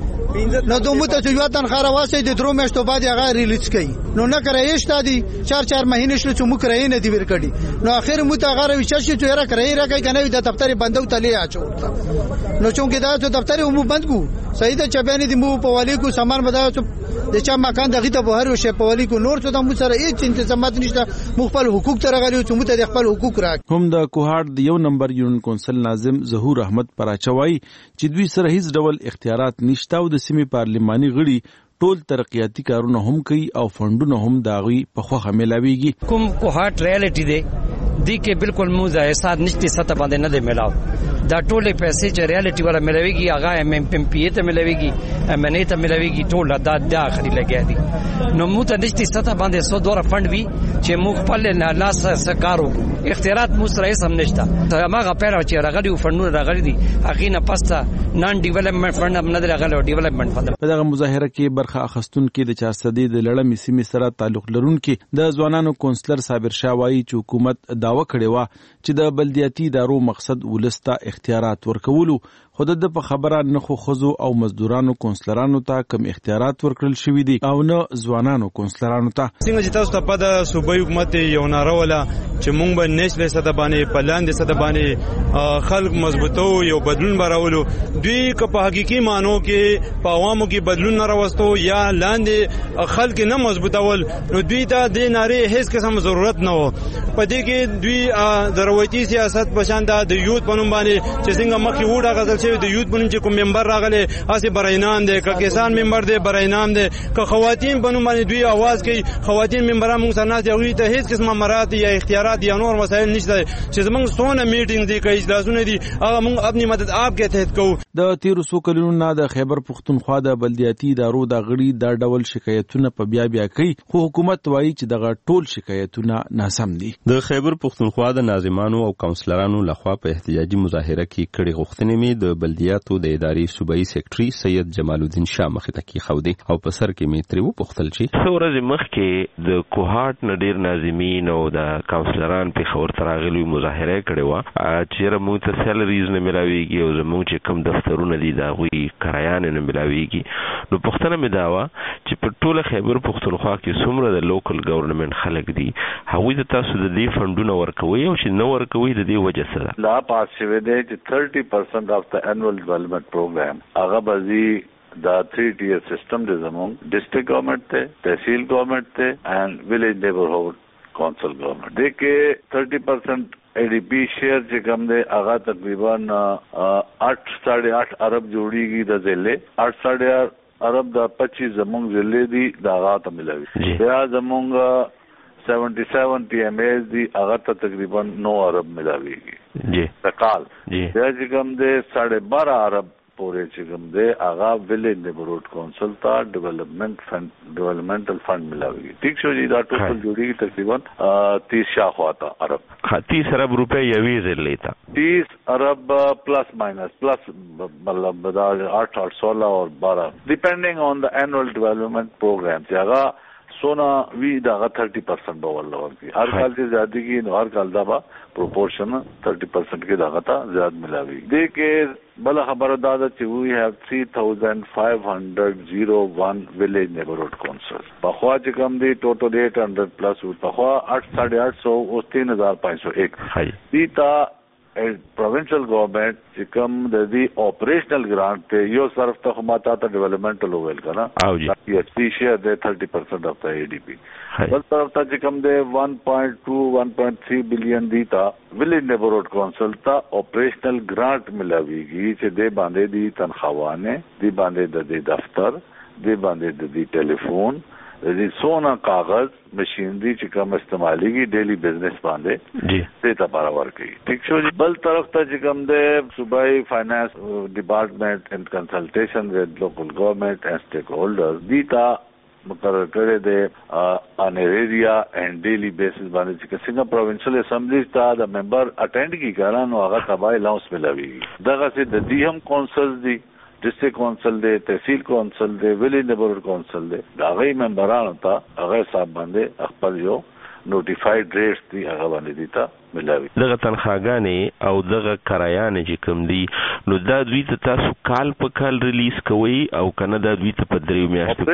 نو دومره چې یو تنخواه راوځي د 3 میاشتو بعد هغه ریلیز کړي. نو نه کرایې شته دي 4 ماهینه شوه چې مو کرایې نه دی ورکړي. نو اخر مو ته هغه ویچ شي چې را کرایې راکړي کنه د دفتر بندو تلې اچو. نو چونګې دا چې دفتر مو بند کو صحیح ده چې بیان دي مو په والی کو سامان بداو چې د چا مکان دغه ته بهر وشه په والی کو نور څه د مو سره هیڅ انتظامات نشته. مخبل حقوق تر غلي چې مو ته خپل حقوق راک. هم د کوهارد یو نمبر یونین کونسل ناظم ظهور احمد پراچوي چې دوی سره هیڅ ډول اختیارات نشته او د سیمې پارلیماني غړي ټول ترقیاتی کارونه هم کوي او فندونه هم داغي په خوخه ملاويږي. کوم کوهارد ریالټي دی دی کې بالکل موزه احساس نشته سطح باندې نه دی ملاو. دا ټولې پیسې چې ریالټي ولا ملاويږي هغه ایم پی ته ملاويږي ام ان ای ته ملاويږي ټول دا اخري لګیا دي. نو مو ته نشته سطح باندې 100 ډالر فند وی چې موږ خپل لاس سکارو اختیارات مو سره هم نشته. هغه پیره چې راغلي فندونه راغلي دي هغه نه پسته نان ډیولپمنٹ فند هم نه راغلي ډیولپمنٹ فند. په دغه مظاهره کې برخه اخستون کې د 400 د لړم سیمې سره تعلق لرونکي د ځوانانو کونسلر صابر شاه وایي چې حکومت داوا کړې و چې د بلدیاتي ادارو مقصد ولسته اختیارات ورکولو خود د په خبره نه خو خزو او مزدورانو کونسلرانو ته کم اختیارات ورکړل شوې دي او نه ځوانانو کونسلرانو ته. څنګه چې تاسو ته په د صوبایي حکومت یو ناره ولا چې مونږ به نشله سده باندې پلان دي سده باندې خلک مضبوطو یو بدلون براولو دوی که په حقيقي مانو کې په عوامو کې بدلون نه راوستو یا لاندې خلک نه مضبوطول نو دوی ته د ناره هیڅ قسم ضرورت نه و. په دې کې دوی د روایتي سیاست په شان د یوت پنوم باندې چې څنګه مخکې وډه غزل شوی د یوت بنوم چې کوم ممبر راغلی هسې برینام دی که کسان ممبر دی برینام دی که خواتین بنوم باندې دوی آواز کوي خواتین ممبران موږ سره ناست دي هغوی ته هېڅ قسمه مرات یا اختیارات یا نور مسایل نشته چې زموږ څونه میټینګ دي که اجلاسونه دي هغه موږ اپنی مدد آپ کے تحت کوو. د تیرو څو کلونو نه د خیبر پښتونخوا د بلدیاتي ادارو د غړي دا ډول شکایتونه په بیا کوي خو حکومت وایي چې دغه ټول شکایتونه ناسم دي. د خیبر پښتونخوا د ناظمانو او کونسلرانو لخوا په احتجاجي مظاهره کې کړي غوښتنې مې د بلدیاتو د ادارې صوبایي سیکرټري سید جمال الدین شاه مخې ته کېښودې او په سر کې مې ترې وپوښتل چې څو ورځې مخکې د کوهاټ نه ډېر ناظمین او د کونسلران پېښور ته راغلي مظاهره کړې وه چېرې موږ ته سیلریز نه ملاویږي او زموږ چې کوم دفترونه دي د هغوی کرایانې نه ملاویږي. نو پوښتنه مې دا وه چې په ټوله خیبر پښتونخوا کې څومره د لوکل ګورنمنټ خلک دي هغوی ته تاسو د دې فنډونه ورکوئ او چې نه ورکوئ د دې وجه څه ده؟ لا پاس شوی دی چې 30% of the annual development program هغه به دا 3-tier system دی زموږ ډسټرکټ ګورنمنټ ته تحصیل ګورنمنٹ ته and village neighborhood council government دی کې 30% ADP شیئر چې کوم دی هغه تقریبا 8.8 ارب جوړیږي د ضلع 8.8 ارب د 25 زموږ ضلع دي دا هغه ته ملوي بیا زموږ 77 TMAs دی هغه ته تقریبا 9 ارب ملاویږي جی تکال بیا چې کوم دی 12.5 ارب پورې چې کوم دی هغه ویلیج نیبرهوډ کونسل ته ډیولپمنټل فنډ ملاویږي. ٹھیک شو جی دا ټوټل جوړیږي تقریبا 30 شاخواته ارب 30 ارب روپے یوې ضلع ته 30 ارب پلس مائنس پلس مطلب 8 اور 16 اور 12 ڈیپینڈنگ آن دا اینوئل ڈیولپمنٹ پروگرام چې هغه سونا وی دا 30% به ولور کی هر کال چې زیادتی کی نو هر کال دا با پروپورشن 30% کې دا غتا زیات ملاوي دې کې بل خبره دا چې وی هاف 3501 ویلیج نیبرهوډ کونسل په خوا چې کم دی ټوټل 800 پلس په خوا 8.8 او 3501 دي تا provincial government چې کوم د دې operational grant ته یو صرف ته خماته ته developmental ویل کنه او جی PSP share د 30% of the ADP بل طرف ته چې کوم د 1.2-1.3 billion دی تا village neighborhood council ته operational grant ملاويږي چې د باندې دی تنخواهانه دی باندې د دفتر دی باندې د ټلیفون د سونا کاغذ مشینری چې کوم استعماليږي ډیلی بزنس باندې جی دې ته برابر کوي. ٹھیک شو جی بل طرف ته چې کوم د صوبایي فائنانس ډپارټمنٹ ان کنسلټیشن ود لوکل ګورنمنٹ اینڈ سټیک هولډرز دې ته مقرر کړی دی ان ایریا اینڈ ډیلی بیسس باندې چې څنګه پروینشل اسمبلی ته د ممبر اټینډ کی کړه نو هغه تبای لاوس ملوي دغه سي د دې هم کونسل دی ډسټرکټ کونسل دی تحصیل کونسل دی ویلیج نیبرهوډ کونسل دی دا غي ممبرانو ته هغه صاحب باندې خپل یو نوټیفاید ریټس دی هغه باندې دی ته ملاوي دغه تنخواګانې او دغه کرایانې چې کوم دي نو دا دوی ته تاسو کال په کال ریلیز کوئ او کنه دا دوی ته په دریو میاشتو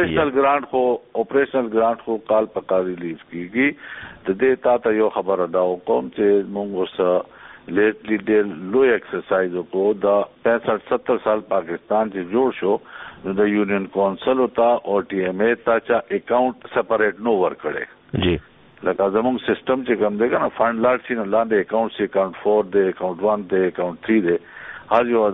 کې اپریشنل ګرانټ خو کال په کال ریلیز کیږي د دې تا یو خبره دا کوم چې موږ ورسره لیٹلی ډېر لوی ایکسرسایز وکړو دا 65-70 سال پاکستان چې جوړ شو د یونین کونسل او او ټي ایم اے تا چا اکاؤنٹ سپریټ نو ور کړي جی لکه زموږ سیستم چې کوم دی کنه فند لاټ شي نو لاندې اکاؤنٹ سی اکاؤنٹ 4 دی اکاؤنٹ 1 دی اکاؤنٹ 3 دی هر یو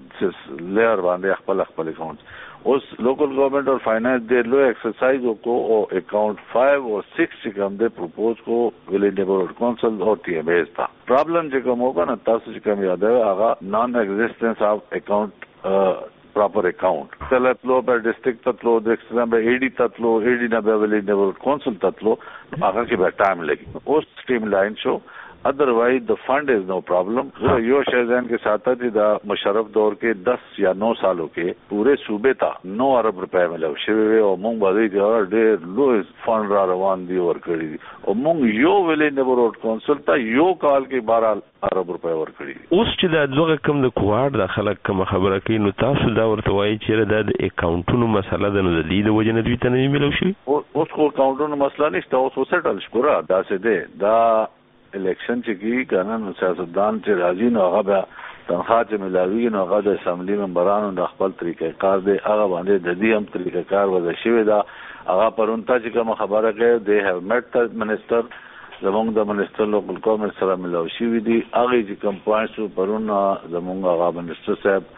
لیر باندې خپل اکاؤنٹ اوس لوکل گورنمنٹ اور فائنانس دے لو ایکسرسائز کو اکاؤنٹ 5 اور 6 چې کوم دے پروپوز کو ویلیج نیبرهوډ کونسل او ټي ایم ایز تا پرابلم چې کوم ہوگا نا تاسو چې کوم یاد ہے هغه نان ایگزیسٹنس اف اکاؤنٹ پراپر اکاؤنٹ تلتلو پر ڈسٹرکٹ تتلو دکسنا به ایڈی تتلو ایڈی نه به ویلیج نیبرهوډ کونسل تتلو هغه کې به ټایم لګي اوس سټریم لاین شو otherwise the fund is no problem یو شہزین کے ساتھ تھی دا مشرف دور کے 10 یا 9 سالوں کے پورے صوبے تا 9 ارب روپے ملو شوی او مونږ باندې دی ډېر لوی فند را روان دی ور کړی او مونږ یو ویلیج نیبرهوډ کونسل ته یو کال کې 12 ارب روپے ور کړی اوس چې دا دغه کم د کوهاټ د خلک کوم خبره کوي نو تاسو دا ورته وایي چې د اکاونټونو مسله د نو د دې وجه نه دوی ته نه ملو شي اوس کو اکاونټونو مسله نشته اوس وسټل شکر دا څه دی دا الیکشن چې کی کنه نو سیاستدان چې راځي نو هغه به تنخواه چې ملاوي نو هغه د اسمبلی ممبرانو د خپل طریقې کار دی هغه باندې د دې هم طریقې کار وځي شوی دا هغه پرونتا چې کوم خبره کوي دی هاف میټ د منسٹر زمونږ د منسٹر لوکل گورنمنٹ سره ملاوي شوی دی هغه چې کوم پوینټس پرون زمونږ هغه منسٹر صاحب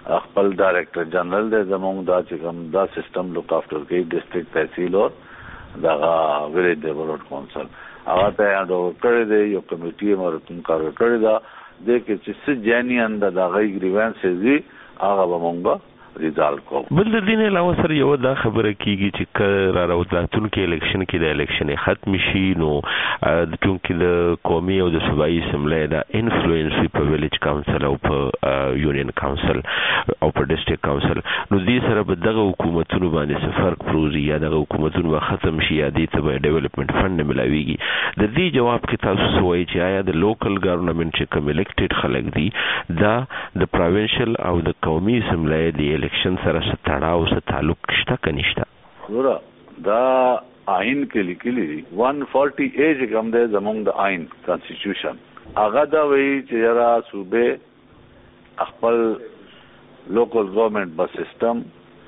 خپل ډایریکټر جنرال د زموږ دا چې کوم دا سیستم لوک افټر کوي ډسټریکټ تحصیل او دا ویلیج ډیولپمنٹ کونسل هغه ته یادو کړی دی یو کمیټي مرتون کار کړی دا د کې چې جنین دا غي گریوانس دي هغه به مونږ ریزالو کوو. بل د دین علاوه سره یو دا خبره کیږي چې کله راوځاتونکو الیکشن کې د الیکشن ختم شي نو چونکې د قومي او د صوبایي اسمبلی دا انفلوئنس په ویلیج کاونسل او په یونین کاونسل او په ډسټریکټ کاونسل نو دې سره به دغه حکومتونو باندې فرق پروزي یا دغه حکومتونو به ختم شي یا دې ته به ډیولپمنٹ فند نه ملاويږي. د دې جواب کې تاسو وایي چې آیا د لوکل ګورنمنت چې کوم الیکټډ خلک دي دا د پروینشل او د قومي اسمبلی دی الیکشن سره ستړاو سره تعلق شته کنيشته؟ ګوره دا آئین کې لیکلي دي 140A چې کوم دی زموږ د آئین کانسټیټیوشن هغه دا وایي چې یاره صوبې خپل لوکل ګورنمنت بس سیستم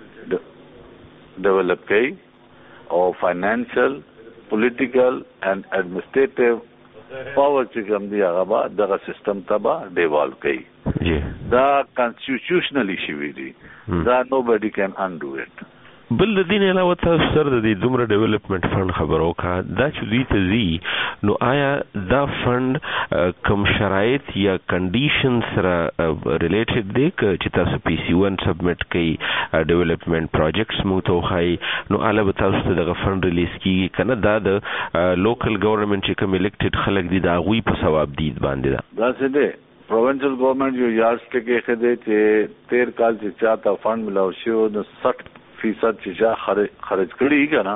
ډیولپ کوي او فاینانشل پولیټیکل اینڈ ایڈمنسټریټیو پاور چې کوم دی هغه به دغه سیستم ته به ډیوالو کوي. دا کانسټیټیوشنلی شوی دی دا nobody can undo it. بل د دین علاوه تاسو سره د دومره ډیولپمنٹ فند خبرو کا دا چې دوی ته زی نو آیا دا فند کوم شرایط یا کنډیشن سره ریلیټډ دی چې تاسو PC1 سبمټ کړئ ډیولپمنٹ پروجیکټس مو ته وخای نو اله تاسو ته دغه فند ریلیز کیږي کنه دا د لوکل ګورنمنت چې کوم الیکټډ خلک دي دا غوي په ثواب دي باندې دا څه دی پروینشل ګورنمنت یو یارډ سټیک یې خدای چې 13 کال چې چاته فند ملاو شو نو 60% چې خرج کړي کنه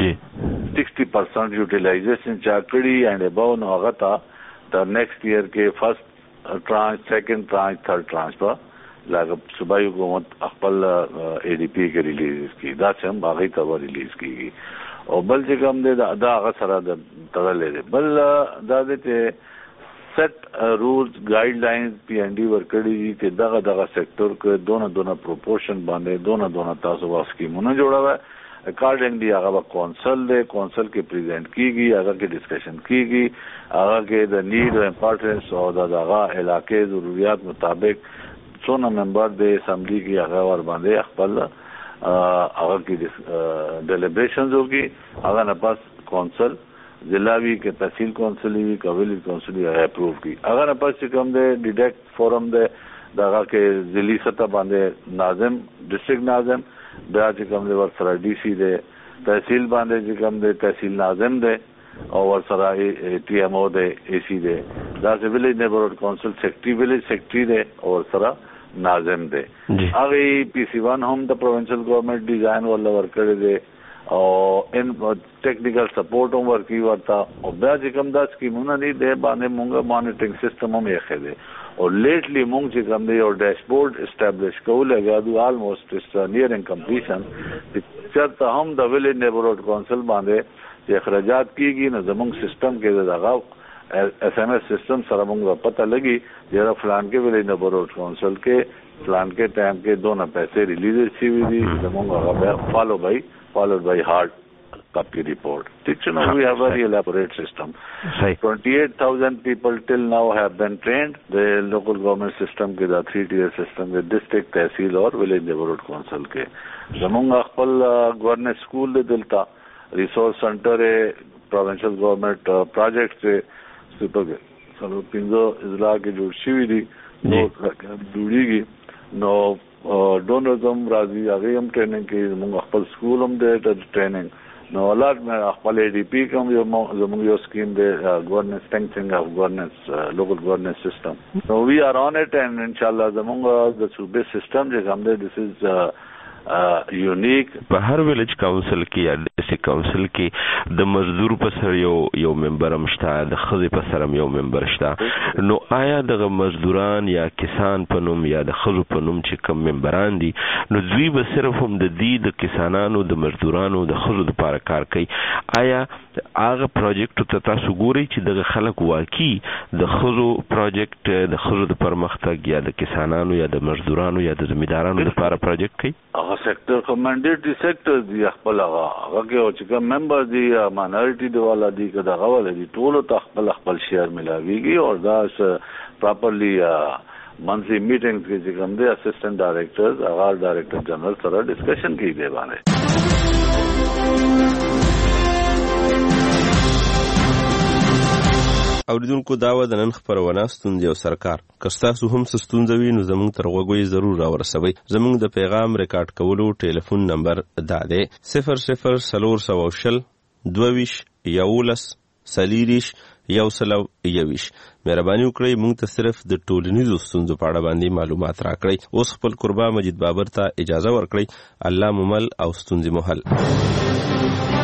60% یوټیلایزیشن چا کړي اینڈ اباو نو هغه تا د نیکسٹ ایئر کې فرست ټرانچ سیکنډ ټرانچ تھرڈ ټرانچ په لاګ صوبایي حکومت خپل ADP کې ریلیز کی دا چې هم باغی ته ریلیز کیږي او بل چې کوم دی دا هغه سره د تړلې دی بل دا د set rules guidelines PND ورکړي چې دغه سېکټر کې دونه پروپورشن باندې دونه تاسو واسکیمونه جوړاوه اکارډنګلی هغه کونسل دی کونسل کې پریزنټ کیږي هغه کې ډسکشن کیږي هغه کې د نیډ او امپورټنس او دغه علاقې ضرورت مطابق څونه ممبر د اسمبلی کې هغه ور باندې خپل هغه کې ډیلیبریشنز وکړي هغه نه پاس کونسل ضلعوی کې تحصیل کونسل وی قبلی کونسل یې اپروو کی اگر نه پس کوم دی ډیټیکټ فورم دی دغه کې ضلعي سطح باندې ناظم ډسټریکټ ناظم بیا چې کوم دی ور سره DC دی تحصیل باندې چې کوم دی تحصیل ناظم دی او ور سره TMO دی AC دی دا چې ویلیج نیبرهوډ کونسل سیکرټری ویلیج سیکرټری دی او سره ناظم دی هغه PC1 هم د پروینشل ګورنمنت ډیزاین ول ورکړی دی او ان ټیکنیکل سپورټ هم ورکی ورته او بیا چې کوم دا سکیمونه دي د باندې مونږه مانیټرینګ سیستم هم یې خېده او لیټلی مونږ چې کوم دی یو ډیشبورډ اسټابلیش کول غواړو آلموست نیرینګ کمپلیشن چې هم د ویلیج نیبرهوډ کونسل باندې چې اخراجات کیږي نو زموږ سیستم کې دغه SMS سیستم سره مونږ پته لګي چې فلان کې ویلیج نیبرهوډ کونسل کې فلان کې ټایم کې دونه پیسې ریلیز شي وي زموږ هغه followed by hard copy report. We have a very elaborate system. 28,000 people till now have been trained. The local government system ke the 3-tier system the district tehsil or village neighborhood council ke zamunga khpal government school de dilta resource center hai provincial government project se super salo pinzo izla ke jo shividi no judigi no ډونرزم راځي هغه هم ټریننګ کې موږ خپل سکول هم د ټریننګ نو ولادت مې خپل ADP کوم یو زموږ یو سکیم دی ګورننس strengthening of governance local governance system so we are on it and inshallah زموږ د صوبې سیستم چې کوم دی this is یونیک په هر ویلیج کاونسل کې یا ډسټریکټ کاونسل کې د مزدور په سر یو ممبر هم شته د خزې په سر یو ممبر شته نو آیا دغه مزدوران یا کسان په نوم یا د خزو په نوم چې کوم ممبران دي نو دوی به صرف هم د دې د کسانانو د مزدورانو د خزو لپاره کار کوي آیا هغه پروجیکټ ته تاسو ګورئ چې دغه خلک واقعي د خزو پروجیکټ د خزو د پرمختګ یا د کسانانو یا د مزدورانو یا د زمیندارانو لپاره پروجیکټ کوي هغه سیکټر کمانډیټری سیکټر دی خپل هغه کې چې کوم ممبر دی یا مانورټي دی والا دی که دغه والا دی ټول ته خپل شیر ملاويږي او دا پراپرلی منثلی میټینګ کې چې کوم دی اسسټنټ ډایریکټر هغه ډایریکټر جنرال سره ډسکشن کیږي باندې. اوریدونکو داوا د نن خبرونه ستونزې او سرکار که ستاسو هم څه ستونزه وي نو زموږ تر غوږو ضرور راورسوئ. زموږ د پیغام ریکارډ کولو ټلیفون نمبر دا دی 0040 22 11 40 121. مهرباني وکړئ موږ ته صرف د ټولنیزو ستونزو په اړه باندې معلومات راکړئ. اوس خپل قربا مجید بابر ته اجازه ورکړئ. الله مو مل او ستونزې مو حل.